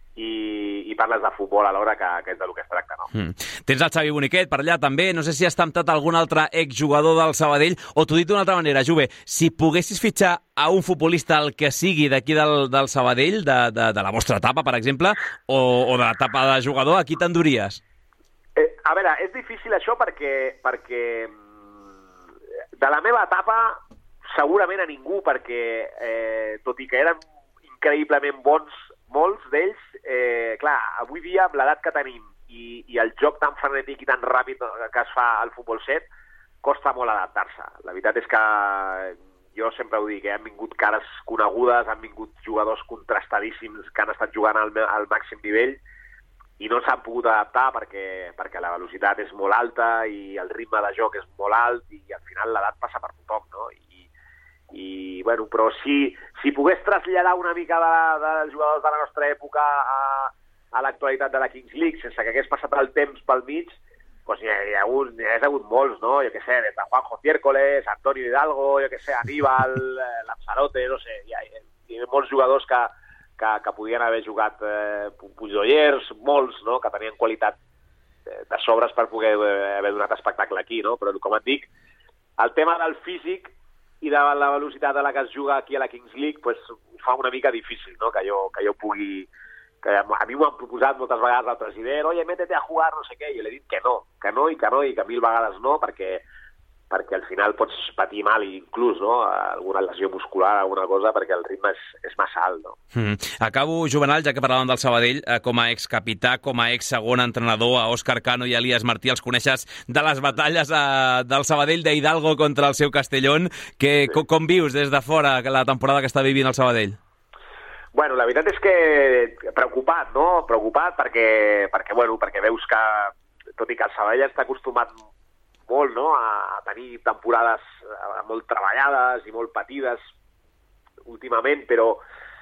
i parles de futbol alhora, que és del que es tracta, no? Tens el Xavi Boniquet per allà també, no sé si has temptat algun altre exjugador del Sabadell, o t'ho dit d'una altra manera, Juve, si poguessis fitxar a un futbolista, el que sigui d'aquí del Sabadell, de la vostra etapa, per exemple, o de l'etapa de jugador, a qui t'enduries? A veure, és difícil això perquè de la meva etapa segurament a ningú, perquè tot i que eren increïblement bons molts d'ells, clar, avui dia amb l'edat que tenim i el joc tan frenètic i tan ràpid que es fa al futbol 7, costa molt adaptar-se. La veritat és que jo sempre ho dic, han vingut cares conegudes, han vingut jugadors contrastadíssims que han estat jugant al màxim nivell i no s'han pogut adaptar perquè la velocitat és molt alta i el ritme de joc és molt alt i al final l'edat passa per tothom, no? Però si pogués traslladar una mica dels jugadors de la nostra època a l'actualitat de la Kings League, sense que hagués passat el temps pel mig, hi ha hagut molts, no? Jo què sé, des de Juanjo Ciércoles, Antonio Hidalgo, jo què sé, Aníbal, Lanzarote, no sé, hi ha molts jugadors que podien haver jugat Puigdollers, molts, no?, que tenien qualitat de sobres per poder haver donat espectacle aquí, no? Però, com et dic, el tema del físic i de la velocitat a la que es juga aquí a la Kings League ho fa una mica difícil, no?, que jo pugui... A mi m'ho han proposat moltes vegades el president, oye, métete a jugar, no sé què, i jo l'he dit que no, i que 1000 vegades no, perquè al final pots patir mal, inclús, no?, alguna lesió muscular, alguna cosa, perquè el ritme és massa alt, no? Acabo, Juvenal, ja que parlàvem del Sabadell, com a excapità, com a ex-segon entrenador, a Òscar Cano i a Elias Martí, els coneixes de les batalles del Sabadell d'Hidalgo contra el seu Castellón. Com vius des de fora la temporada que està vivint el Sabadell? Bueno, la veritat és que preocupat, no? Preocupat perquè veus que, tot i que el Sabadell està acostumat molt, no?, a tenir temporades molt treballades i molt patides últimament, però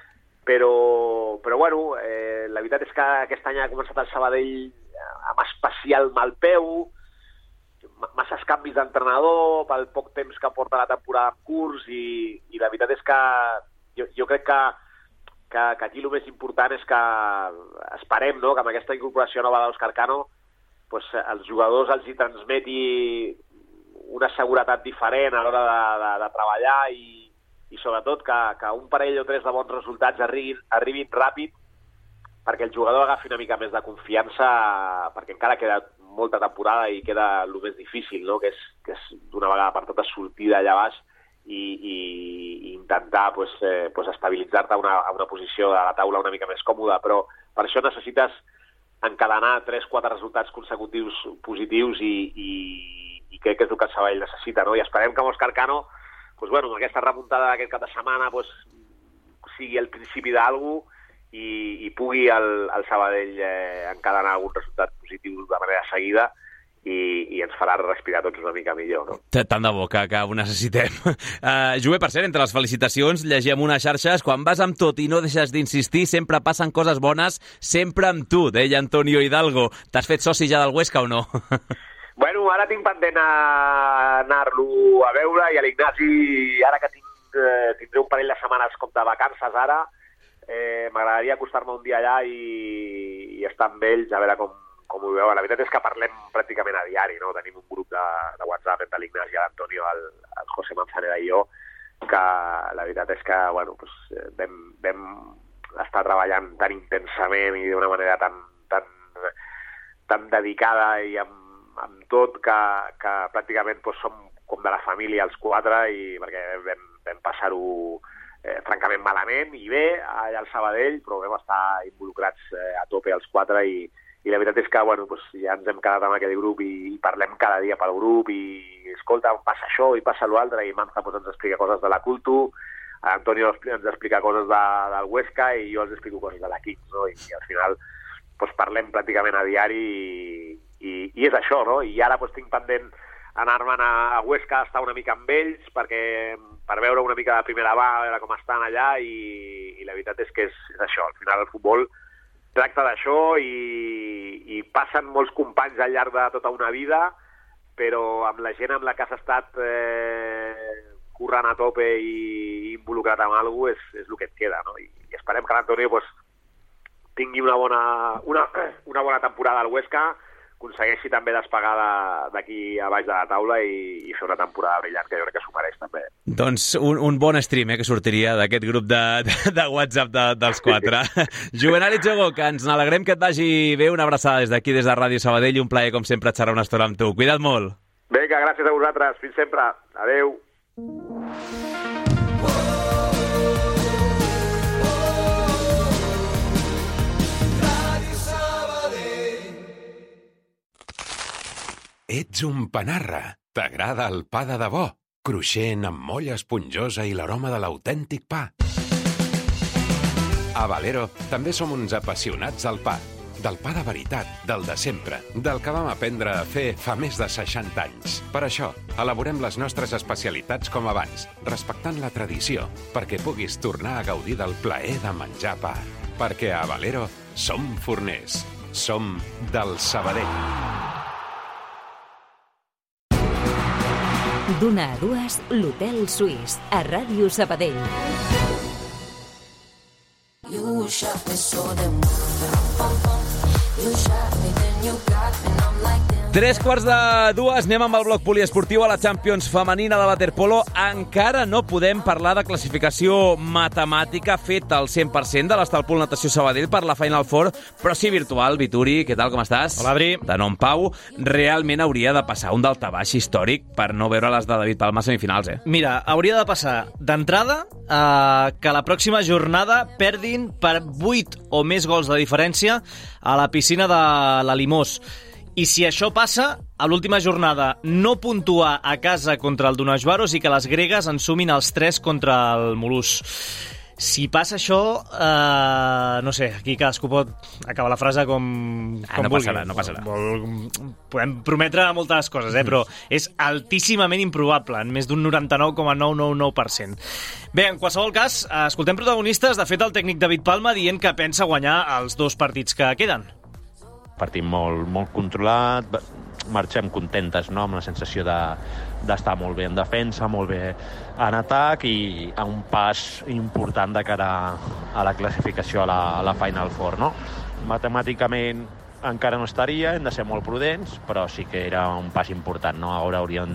la veritat és que aquest any ha començat el Sabadell amb especial mal peu, masses canvis d'entrenador pel poc temps que porta la temporada en curs i la veritat és que jo crec que aquí el més important és que esperem, no?, que amb aquesta incorporació nova d'Òscar Cano pues, els jugadors els hi transmeti una seguretat diferent a l'hora de treballar i sobretot que un parell o tres de bons resultats arribin ràpid perquè el jugador agafi una mica més de confiança, perquè encara queda molta temporada i queda el més difícil, no?, que és d'una vegada per totes sortir d'allà baix i intentar pues, estabilitzar-te a una posició de la taula una mica més còmoda, però per això necessites encadenar 3-4 resultats consecutius positius i crec que és el que el Sabadell necessita, no? I esperem que amb Òscar Cano, pues, bueno, amb aquesta remuntada d'aquest cap de setmana pues, sigui el principi d'algú i pugui el Sabadell encadenar algun resultat positiu de manera seguida i ens farà respirar tots una mica millor, no? Tant de bo que ho necessitem. Jové, per cert, entre les felicitacions, llegim unes xarxes, quan vas amb tot i no deixes d'insistir, sempre passen coses bones, sempre amb tu, deia Antonio Hidalgo. T'has fet soci ja del Huesca o no? Bueno, ara tinc pendent anar-lo a veure i a l'Ignasi, ara que tindré un parell de setmanes com de vacances ara, m'agradaria acostar-me un dia allà i estar amb ells, a veure com ho veuen. La veritat és que parlem pràcticament a diari, no? Tenim un grup de WhatsApp entre l'Ignasi, l'Antonio, el José Manzanera i jo, que la veritat és que bueno, pues, vam estar treballant tan intensament i d'una manera tan dedicada i amb tot que pràcticament pues, som com de la família els quatre perquè vam passar-ho francament malament i bé allà al Sabadell, però vam estar involucrats a tope els quatre i la veritat és que bueno, pues, ja ens hem quedat amb aquest grup i parlem cada dia pel grup i escolta, passa això i passa l'altre i Manza pues, ens explica coses de la Cultu, Antonio ens explica coses del Huesca i jo els explico coses de l'equip, no? I al final pues, parlem pràcticament a diari i és això, no? I ara pues, tinc pendent anar-me'n a Huesca a estar una mica amb ells per veure una mica de primera va, a veure com estan allà i la veritat és que és això, al final el futbol tracta d'això i passen molts companys al llarg de tota una vida, però amb la gent amb la que has estat currant a tope i involucrat amb alguna cosa és el que et queda, no? I esperem que l'Antonio pues, tingui una bona temporada al Huesca, aconsegueixi també despegar d'aquí a baix de la taula i fer una temporada brillant, que jo crec que s'ho mereix també. Doncs un bon stream que sortiria d'aquest grup de WhatsApp dels quatre. Juvenal Itzogo, que ens n'alegrem que et vagi bé. Una abraçada des d'aquí, des de Ràdio Sabadell, i un plaer, com sempre, xerrar una estona amb tu. Cuida't molt. Vinga, gràcies a vosaltres. Fins sempre. Adeu. Ets un panarra. T'agrada el pa de debò? Cruixent, amb molla esponjosa i l'aroma de l'autèntic pa. A Valero també som uns apassionats del pa. Del pa de veritat, del de sempre, del que vam aprendre a fer fa més de 60 anys. Per això, elaborem les nostres especialitats com abans, respectant la tradició, perquè puguis tornar a gaudir del plaer de menjar pa. Perquè a Valero som forners. Som del Sabadell. D'una a dues, l'Hotel Suís, a Ràdio Sabadell. You shot me so damn you shot me, then you got me, and I'm like damn. 3:45, anem amb el bloc poliesportiu a la Champions femenina de waterpolo. Encara no podem parlar de classificació matemàtica feta al 100% de l'Estalpol Natació Sabadell per la Final Four, però sí virtual. Vituri, què tal, com estàs? Hola, Adri. De nom Pau, realment hauria de passar un daltabaix històric per no veure les de David Palma a semifinals, Mira, hauria de passar d'entrada que la pròxima jornada perdin per 8 o més gols de diferència a la piscina de la Limós. I si això passa, a l'última jornada no puntuar a casa contra el Donasvaros i que les gregues en sumin els 3 contra el Molús. Si passa això, no sé, aquí cadascú pot acabar la frase com no vulgui. No passarà. Podem prometre moltes coses, però és altíssimament improbable, en més d'un 99,999%. Bé, en qualsevol cas, escoltem protagonistes. De fet, el tècnic David Palma dient que pensa guanyar els 2 partits que queden. Partit molt controlat, marxem contentes, no? Amb la sensació d'estar molt bé en defensa, molt bé en atac i a un pas important de cara a la classificació a la Final Four, no? Matemàticament encara no estaria, hem de ser molt prudents, però sí que era un pas important, no? Ara hauríem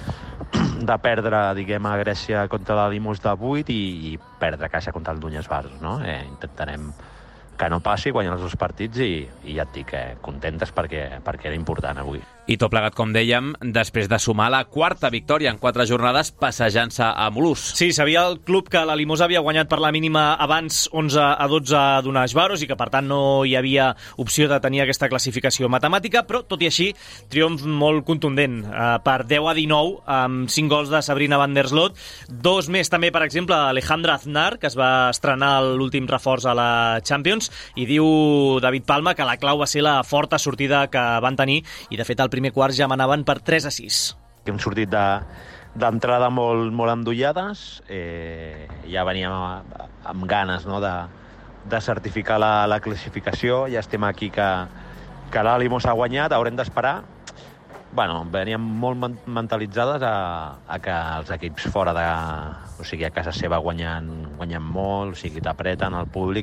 de perdre, diguem, a Grècia contra la Limos de 8 i perdre a casa contra el Dunyes Varos, no? Intentarem que no passi, guanyar els dos partits i ja et dic, contentes perquè era important avui. I tot plegat, com dèiem, després de sumar la quarta victòria en 4 jornades passejant-se a Mulhouse. Sí, sabia el club que la Limos havia guanyat per la mínima abans 11-12 d'Unaix Varos i que, per tant, no hi havia opció de tenir aquesta classificació matemàtica, però, tot i així, triomf molt contundent per 10-19 amb 5 gols de Sabrina van der Sloot. 2 més també, per exemple, Alejandra Aznar, que es va estrenar l'últim reforç a la Champions, i diu David Palma que la clau va ser la forta sortida que van tenir i, de fet, al primer quart ja manaven per 3-6. Hem sortit d'entrada molt endollades, ja veníem amb ganes, no, de certificar la classificació, ja estem aquí que l'Alimos ha guanyat, haurem d'esperar. Bueno, veníem molt mentalitzades a que els equips fora o sigui, a casa seva guanyen molt, o sigui, t'apreten el públic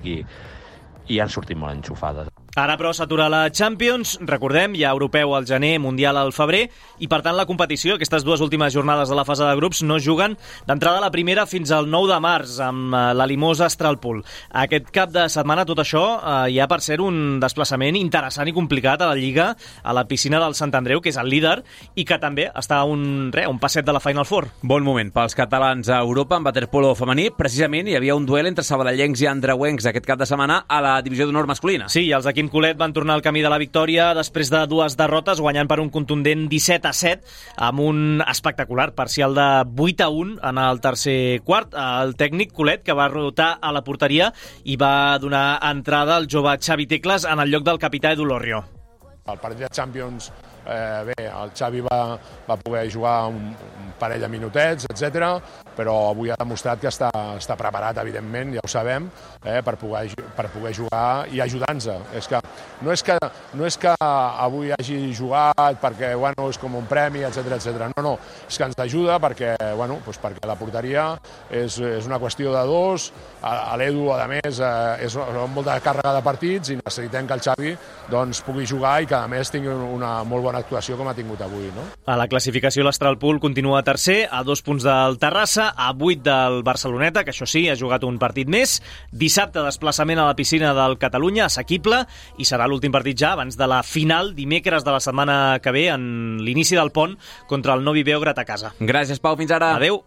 i han sortit molt enxufades. Ara, però, s'atura la Champions. Recordem, hi ha europeu al gener, mundial al febrer, i, per tant, la competició, aquestes 2 últimes jornades de la fase de grups, no juguen d'entrada la primera fins al 9 de març, amb la Limos Astralpool. Aquest cap de setmana, tot això, hi ha, per ser un desplaçament interessant i complicat a la Lliga, a la piscina del Sant Andreu, que és el líder, i que també està un passet de la Final Four. Bon moment pels catalans a Europa, en waterpolo femení. Precisament hi havia un duel entre sabadellencs i andreuencs aquest cap de setmana a la divisió d'honor masculina. Sí, els equips Colet van tornar al camí de la victòria després de 2 derrotes, guanyant per un contundent 17-7, amb un espectacular parcial de 8-1 en el tercer quart. El tècnic Colet, que va rotar a la porteria i va donar entrada al jove Xavi Tecles en el lloc del capità Edu Lorrio. El partit de Champions, bé, el Xavi va poder jugar un parell de minutets, etc. Però avui ha demostrat que està preparat, evidentment, ja ho sabem, per poder jugar i ajudar-nos. No és que avui hagi jugat perquè és com un premi, etc. No, és que ens ajuda perquè la porteria és una qüestió de 2, l'Edu, a més, és molta càrrega de partits i necessitem que el Xavi pugui jugar i que, a més, tingui una molt bona actuació com ha tingut avui, no? A la classificació, l'Astralpool continua tercer, a 2 punts del Terrassa, a 8 del Barceloneta, que això sí, ha jugat un partit més. Dissabte, desplaçament a la piscina del Catalunya, assequible, i serà l'últim partit ja abans de la final, dimecres de la setmana que ve, en l'inici del pont, contra el Novi Beograd a casa. Gràcies, Pau, fins ara. Adéu.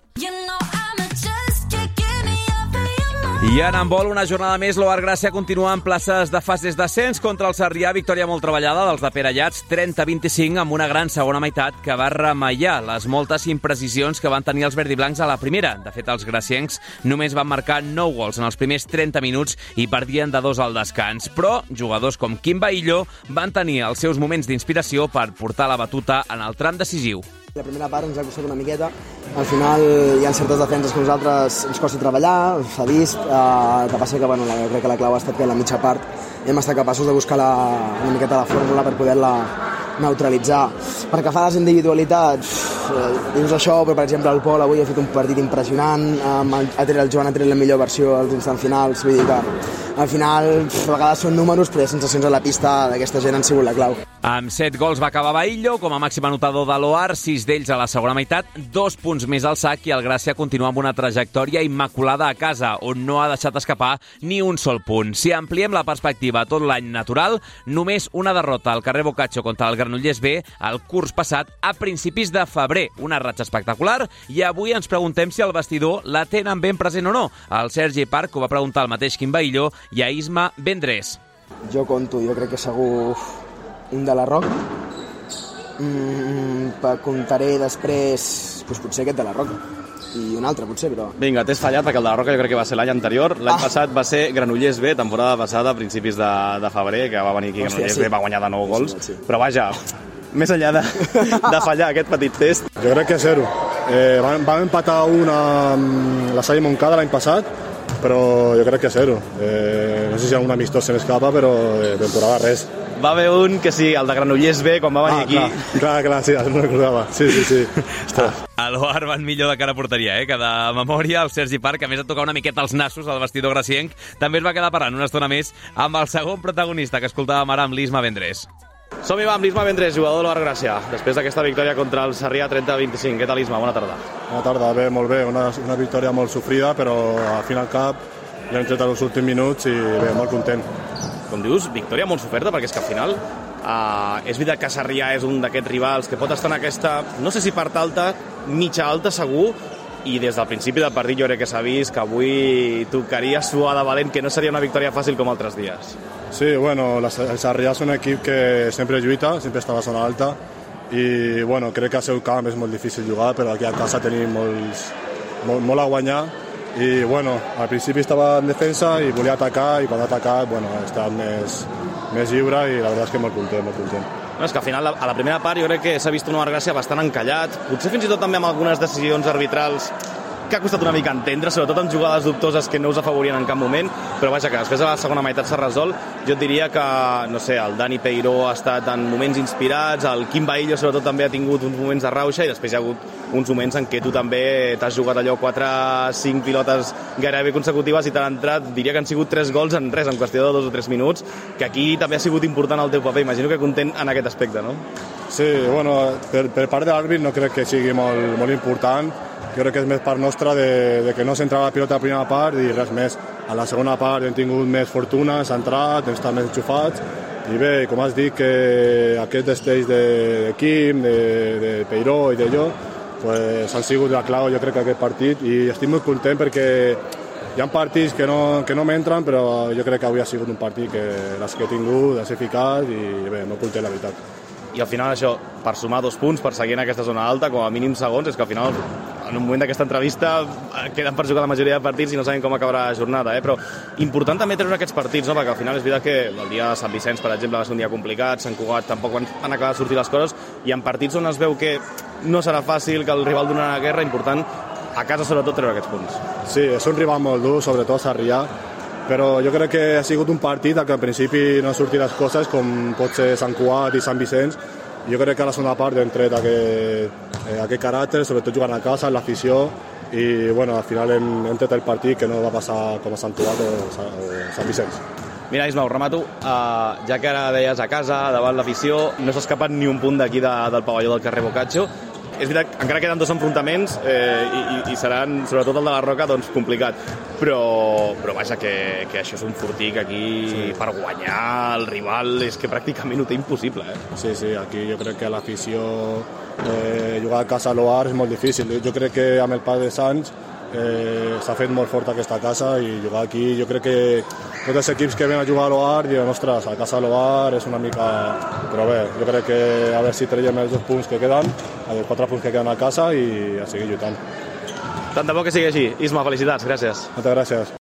I en handbol, una jornada més, l'Oar Gràcia continua en places de fases d'ascens contra el Sarrià. Victòria molt treballada dels de Pere Llats, 30-25, amb una gran segona meitat que va remeillar les moltes imprecisions que van tenir els verdiblancs a la primera. De fet, els graciencs només van marcar 9 gols en els primers 30 minuts i perdien de 2 al descans. Però jugadors com Quim Bahillo van tenir els seus moments d'inspiració per portar la batuta en el tram decisiu. La primera part ens ha costat una miqueta. Al final hi ha certes defenses que a nosaltres ens costa treballar, s'ha vist. El que passa que crec que la clau ha estat que a la mitja part hem estat capaços de buscar una miqueta la fórmula per poder-la neutralitzar. Per que fa les individualitats, dius això, però per exemple el Pol avui ha fet un partit impressionant, el Joan ha tret la millor versió als instants finals, vull dir que al final a vegades són números, però les sensacions a la pista d'aquesta gent han sigut la clau. Amb 7 gols va acabar Bahillo com a màxim anotador de l'Oar, 6 d'ells a la segona meitat, 2 punts més al sac, i el Gràcia continua amb una trajectòria immaculada a casa, on no ha deixat escapar ni un sol punt. Si ampliem la perspectiva a tot l'any natural, només una derrota al carrer Boccaccio contra el Granollers B el curs passat a principis de febrer. Una ratxa espectacular, i avui ens preguntem si el vestidor la tenen ben present o no. El Sergi Parc ho va preguntar el mateix Quim Bahillo i a Isma Vendrés. Jo crec que segur un de la Roca. Comptaré després, potser aquest de la Roca. I un altre, potser, però... Vinga, t'has fallat, perquè el de la Roca jo crec que va ser l'any anterior. L'any passat va ser Granollers B, temporada passada, a principis de febrer, que va venir aquí Granollers B, va guanyar de 9 gols. Sí. Però vaja, més enllà de fallar aquest petit test... Jo crec que 0. Vam empatar la Salle Moncada l'any passat, però jo crec que 0. No sé si algun amistós se m'escapa, però de temporada res. va haver un que sí, el de Granollers B, quan va venir aquí. Clar, sí, no recordava. Sí. A l'Oar van millor de cara a porteria, que de memòria el Sergi Parc, a més de tocar una miqueta els nassos al vestidor gracienc, també es va quedar parlant una estona més amb el segon protagonista que escoltàvem ara amb l'Isma Vendrés. Som-hi, va, amb l'Isma Vendrés, jugador de l'Oar Gràcia, després d'aquesta victòria contra el Sarrià 30-25. Què tal, Isma? Bona tarda. Bona tarda, bé, molt bé. Una victòria molt sofrida, però al fin i al cap l'hem tret als últims minuts i bé, molt content. Com dius, victòria molt sofrida, perquè és que al final és veritat que Sarrià és un d'aquests rivals que pot estar en aquesta, no sé si part alta, mitja alta segur, i des del principi del partit jo crec que s'ha vist que avui tocaria suar de valent, que no seria una victòria fàcil com altres dies. Sí, bueno, el Sarrià és un equip que sempre lluita, sempre està a la zona alta, i bueno, crec que al seu camp és molt difícil jugar, però aquí a casa tenim molt a guanyar, i bueno, al principi estava en defensa i volia atacar, i quan ha atacat, bueno, ha estat més lliure i la veritat és que molt content. No, és que al final, a la primera part, jo crec que s'ha vist un Oar Gràcia bastant encallat, potser fins i tot també amb algunes decisions arbitrals que ha costat una mica entendre, sobretot amb jugades dubtoses que no us afavorien en cap moment, però vaja, que després de la segona meitat s'ha resolt. Jo et diria que, no sé, el Dani Peiró ha estat en moments inspirats, el Quim Baillo sobretot també ha tingut uns moments de rauxa, i després hi ha hagut uns moments en què tu també t'has jugat allò 4-5 pilotes gairebé consecutives i t'han entrat, diria que han sigut 3 gols en res, en qüestió de 2 o 3 minuts, que aquí també ha sigut important el teu paper. Imagino que content en aquest aspecte, no? Sí, bueno, per part de l'àrbit no crec que sigui molt important. Jo crec que és més part nostra de que no s'entrava la pilota a la primera part i res més. A la segona part hem tingut més fortuna, s'ha entrat, hem estat més enxufats, i bé, com has dit, que aquests destells de Quim, de Peiró i de jo, pues, han sigut la clau, jo crec, aquest partit, i estic molt content perquè hi ha partits que no m'entren, però jo crec que avui ha sigut un partit que les que he tingut, és eficaç, i bé, molt content, la veritat. I al final això, per sumar 2 punts, per seguir en aquesta zona alta, com a mínim segons, és que al final, en un moment d'aquesta entrevista, queden per jugar la majoria de partits i no sabem com acabarà la jornada, però important també treure aquests partits, no? Perquè al final és veritat que el dia de Sant Vicenç, per exemple, va ser un dia complicat, Sant Cugat tampoc van acabar de sortir les coses, i en partits on es veu que no serà fàcil, que el rival donarà la guerra, important a casa sobretot treure aquests punts. Sí, és un rival molt dur, sobretot Sarrià, però jo crec que ha sigut un partit que al principi no han sortit les coses com pot ser Sant Cugat i Sant Vicenç. Jo crec que a la segona part hem tret aquest caràcter, sobretot jugant a casa, en l'afició, i bueno, al final hem tret el partit que no va passar com a Sant Cugat o Sant Vicenç. Mira, Isma, ho remato, ja que ara deies a casa, davant l'afició, no s'ha escapat ni un punt d'aquí del pavelló del carrer Boccaccio. És veritat, encara queden 2 enfrontaments i seran, sobretot el de la Roca, doncs complicat. Però vaja, que això és un fortí que aquí sí. Per guanyar el rival és que pràcticament ho té impossible. Sí, aquí jo crec que l'afició jugar a casa a l'Oar és molt difícil. Jo crec que amb el pas de Sants s'ha fet molt fort aquesta casa i jugar aquí, jo crec que tots els equips que ven a jugar a l'Oar diuen, ostres, a casa a l'Oar és una mica... Però bé, jo crec que a veure si traiem els 2 punts que queden, els 4 punts que queden a casa i a seguir lluitant. Tant de bo que sigui així. Isma, felicitats, gràcies. Moltes gràcies.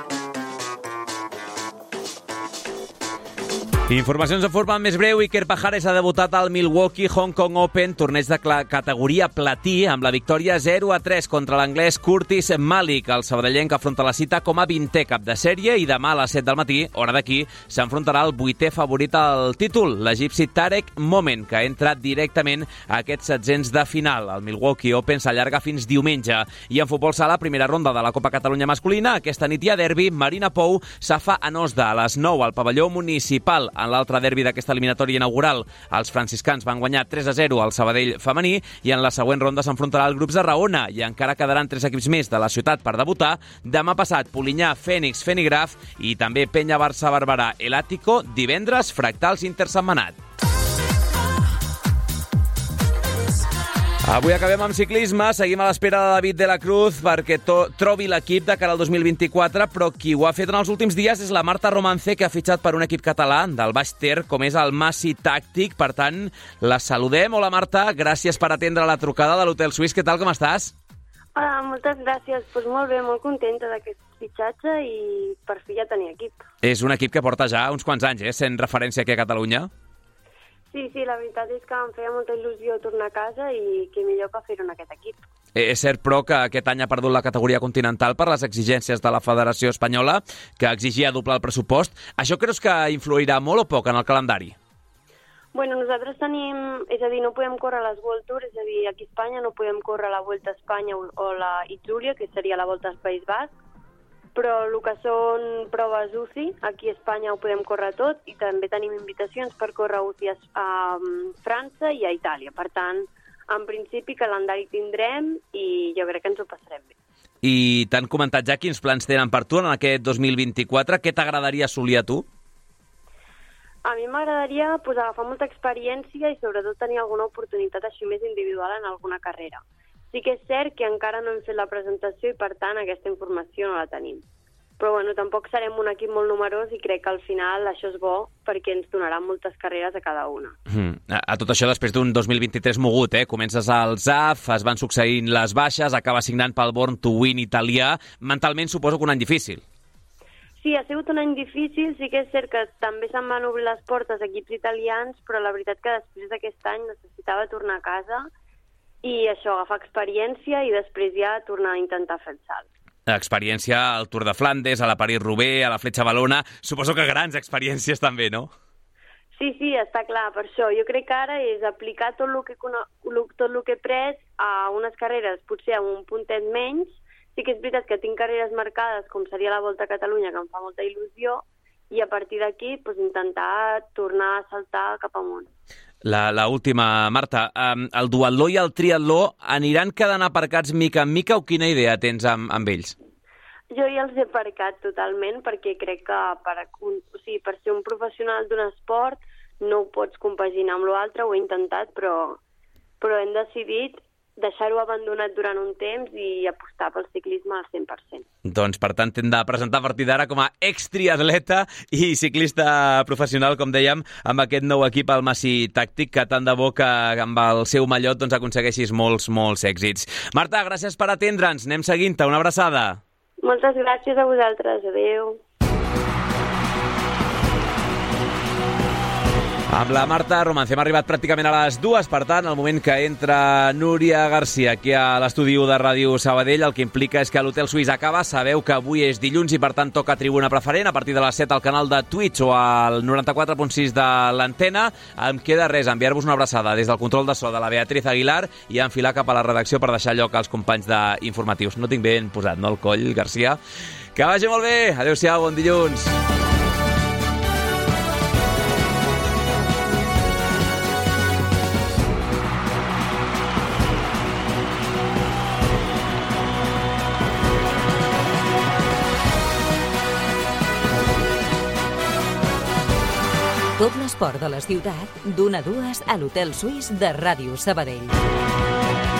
Informacions de forma més breu. Iker Pajares ha debutat al Milwaukee Hong Kong Open, torneig de categoria platí, amb la victòria 0-3 contra l'anglès Curtis Malik. El sabadellenc afronta la cita com a 20è cap de sèrie i demà a les 7 del matí, hora d'aquí, s'enfrontarà el 8è favorit al títol, l'egipci Tarek Momen, que ha entrat directament a aquests 700 de final. El Milwaukee Open s'allarga fins diumenge. I en futbol sala, primera ronda de la Copa Catalunya masculina, aquesta nit hi ha derbi, Marina Pou s'afa a Nosda a les 9 al pavelló municipal. En l'altre derbi d'aquesta eliminatòria inaugural, els franciscans van guanyar 3-0 al Sabadell femení i en la següent ronda s'enfrontarà el grup Tarragona i encara quedaran 3 equips més de la ciutat per debutar. Demà passat, Polinyà, Fènix, Fenigraf i també Penya Barça Barberà, El Ático, divendres, Fractals Intersetmanat. Avui acabem amb ciclisme, seguim a l'espera de David de la Cruz perquè trobi l'equip de cara al 2024, però qui ho ha fet en els últims dies és la Marta Romance, que ha fitxat per un equip català del Baix Ter, com és el Massi Tàctic. Per tant, la saludem. Hola, Marta, gràcies per atendre la trucada de l'Hotel Suís. Què tal, com estàs? Hola, moltes gràcies. Pues molt bé, molt contenta d'aquest fitxatge i per fi ja tenir equip. És un equip que porta ja uns quants anys, sent referència aquí a Catalunya. Sí, la veritat és que em feia molta il·lusió tornar a casa i què millor que fer-ho en aquest equip. És cert, però, que aquest any ha perdut la categoria continental per les exigències de la Federació Espanyola, que exigia doblar el pressupost. Això creus que influirà molt o poc en el calendari? Bueno, nosaltres tenim, és a dir, no podem córrer les World Tour, és a dir, aquí a Espanya no podem córrer la Volta a Espanya o la Itzulia, que seria la Volta al País Basc, però el que són proves UCI, aquí a Espanya ho podem córrer tot, i també tenim invitacions per córrer UCI a França i a Itàlia. Per tant, en principi, calendari tindrem i jo crec que ens ho passarem bé. I t'han comentat ja quins plans tenen per tu en aquest 2024? Què t'agradaria assolir a tu? A mi m'agradaria agafar molta experiència i sobretot tenir alguna oportunitat així més individual en alguna carrera. Sí que és cert que encara no hem fet la presentació i per tant aquesta informació no la tenim. Però bueno, tampoc serem un equip molt numerós i crec que al final això és bo perquè ens donaran moltes carreres a cada una. A tot això després d'un 2023 mogut, Comences al ZAF, es van succeint les baixes, acabes signant pel Born to Win italià. Mentalment suposo que un any difícil. Sí, ha sigut un any difícil, sí que és cert que també se'n van obrir les portes a equips italians, però la veritat que després d'aquest any necessitava tornar a casa i això, agafar experiència i després ja tornar a intentar fer el salt. Experiència al Tour de Flandes, a la París-Roubaix, a la Fletxa Valona... Suposo que grans experiències també, no? Sí, està clar, per això. Jo crec que ara és aplicar tot el que he pres a unes carreres, potser amb un puntet menys. Sí que és veritat que tinc carreres marcades, com seria la Volta a Catalunya, que em fa molta il·lusió, i a partir d'aquí intentar tornar a saltar cap amunt. La última, Marta, el duatló i el triatló aniran quedant aparcats mica en mica o quina idea tens amb ells? Jo ja els he aparcat totalment perquè crec que per ser un professional d'un esport no ho pots compaginar amb l'altre, ho he intentat, però hem decidit deixar-ho abandonat durant un temps i apostar pel ciclisme al 100%. Doncs, per tant, t'hem de presentar a partir d'ara com a extriatleta i ciclista professional, com dèiem, amb aquest nou equip, el Massi Tàctic, que tant de bo que amb el seu mallot aconsegueixis molts èxits. Marta, gràcies per atendre'ns. Anem seguint-te. Una abraçada. Moltes gràcies a vosaltres. Adéu. Amb la Marta Romance hem arribat pràcticament a les 2, per tant, el moment que entra Núria Garcia aquí a l'estudi de Ràdio Sabadell, el que implica és que l'Hotel Suís acaba. Sabeu que avui és dilluns i, per tant, toca tribuna preferent a partir de les 7 al canal de Twitch o al 94.6 de l'antena. Em queda res, enviar-vos una abraçada des del control de so de la Beatriz Aguilar i enfilar cap a la redacció per deixar lloc als companys d'informatius. No tinc ben posat, no, el coll, Garcia? Que vagi molt bé! Adéu-siau, bon dilluns! Tot l'esport de la ciutat, d'1 a 2 a l'Hotel Suís de Ràdio Sabadell.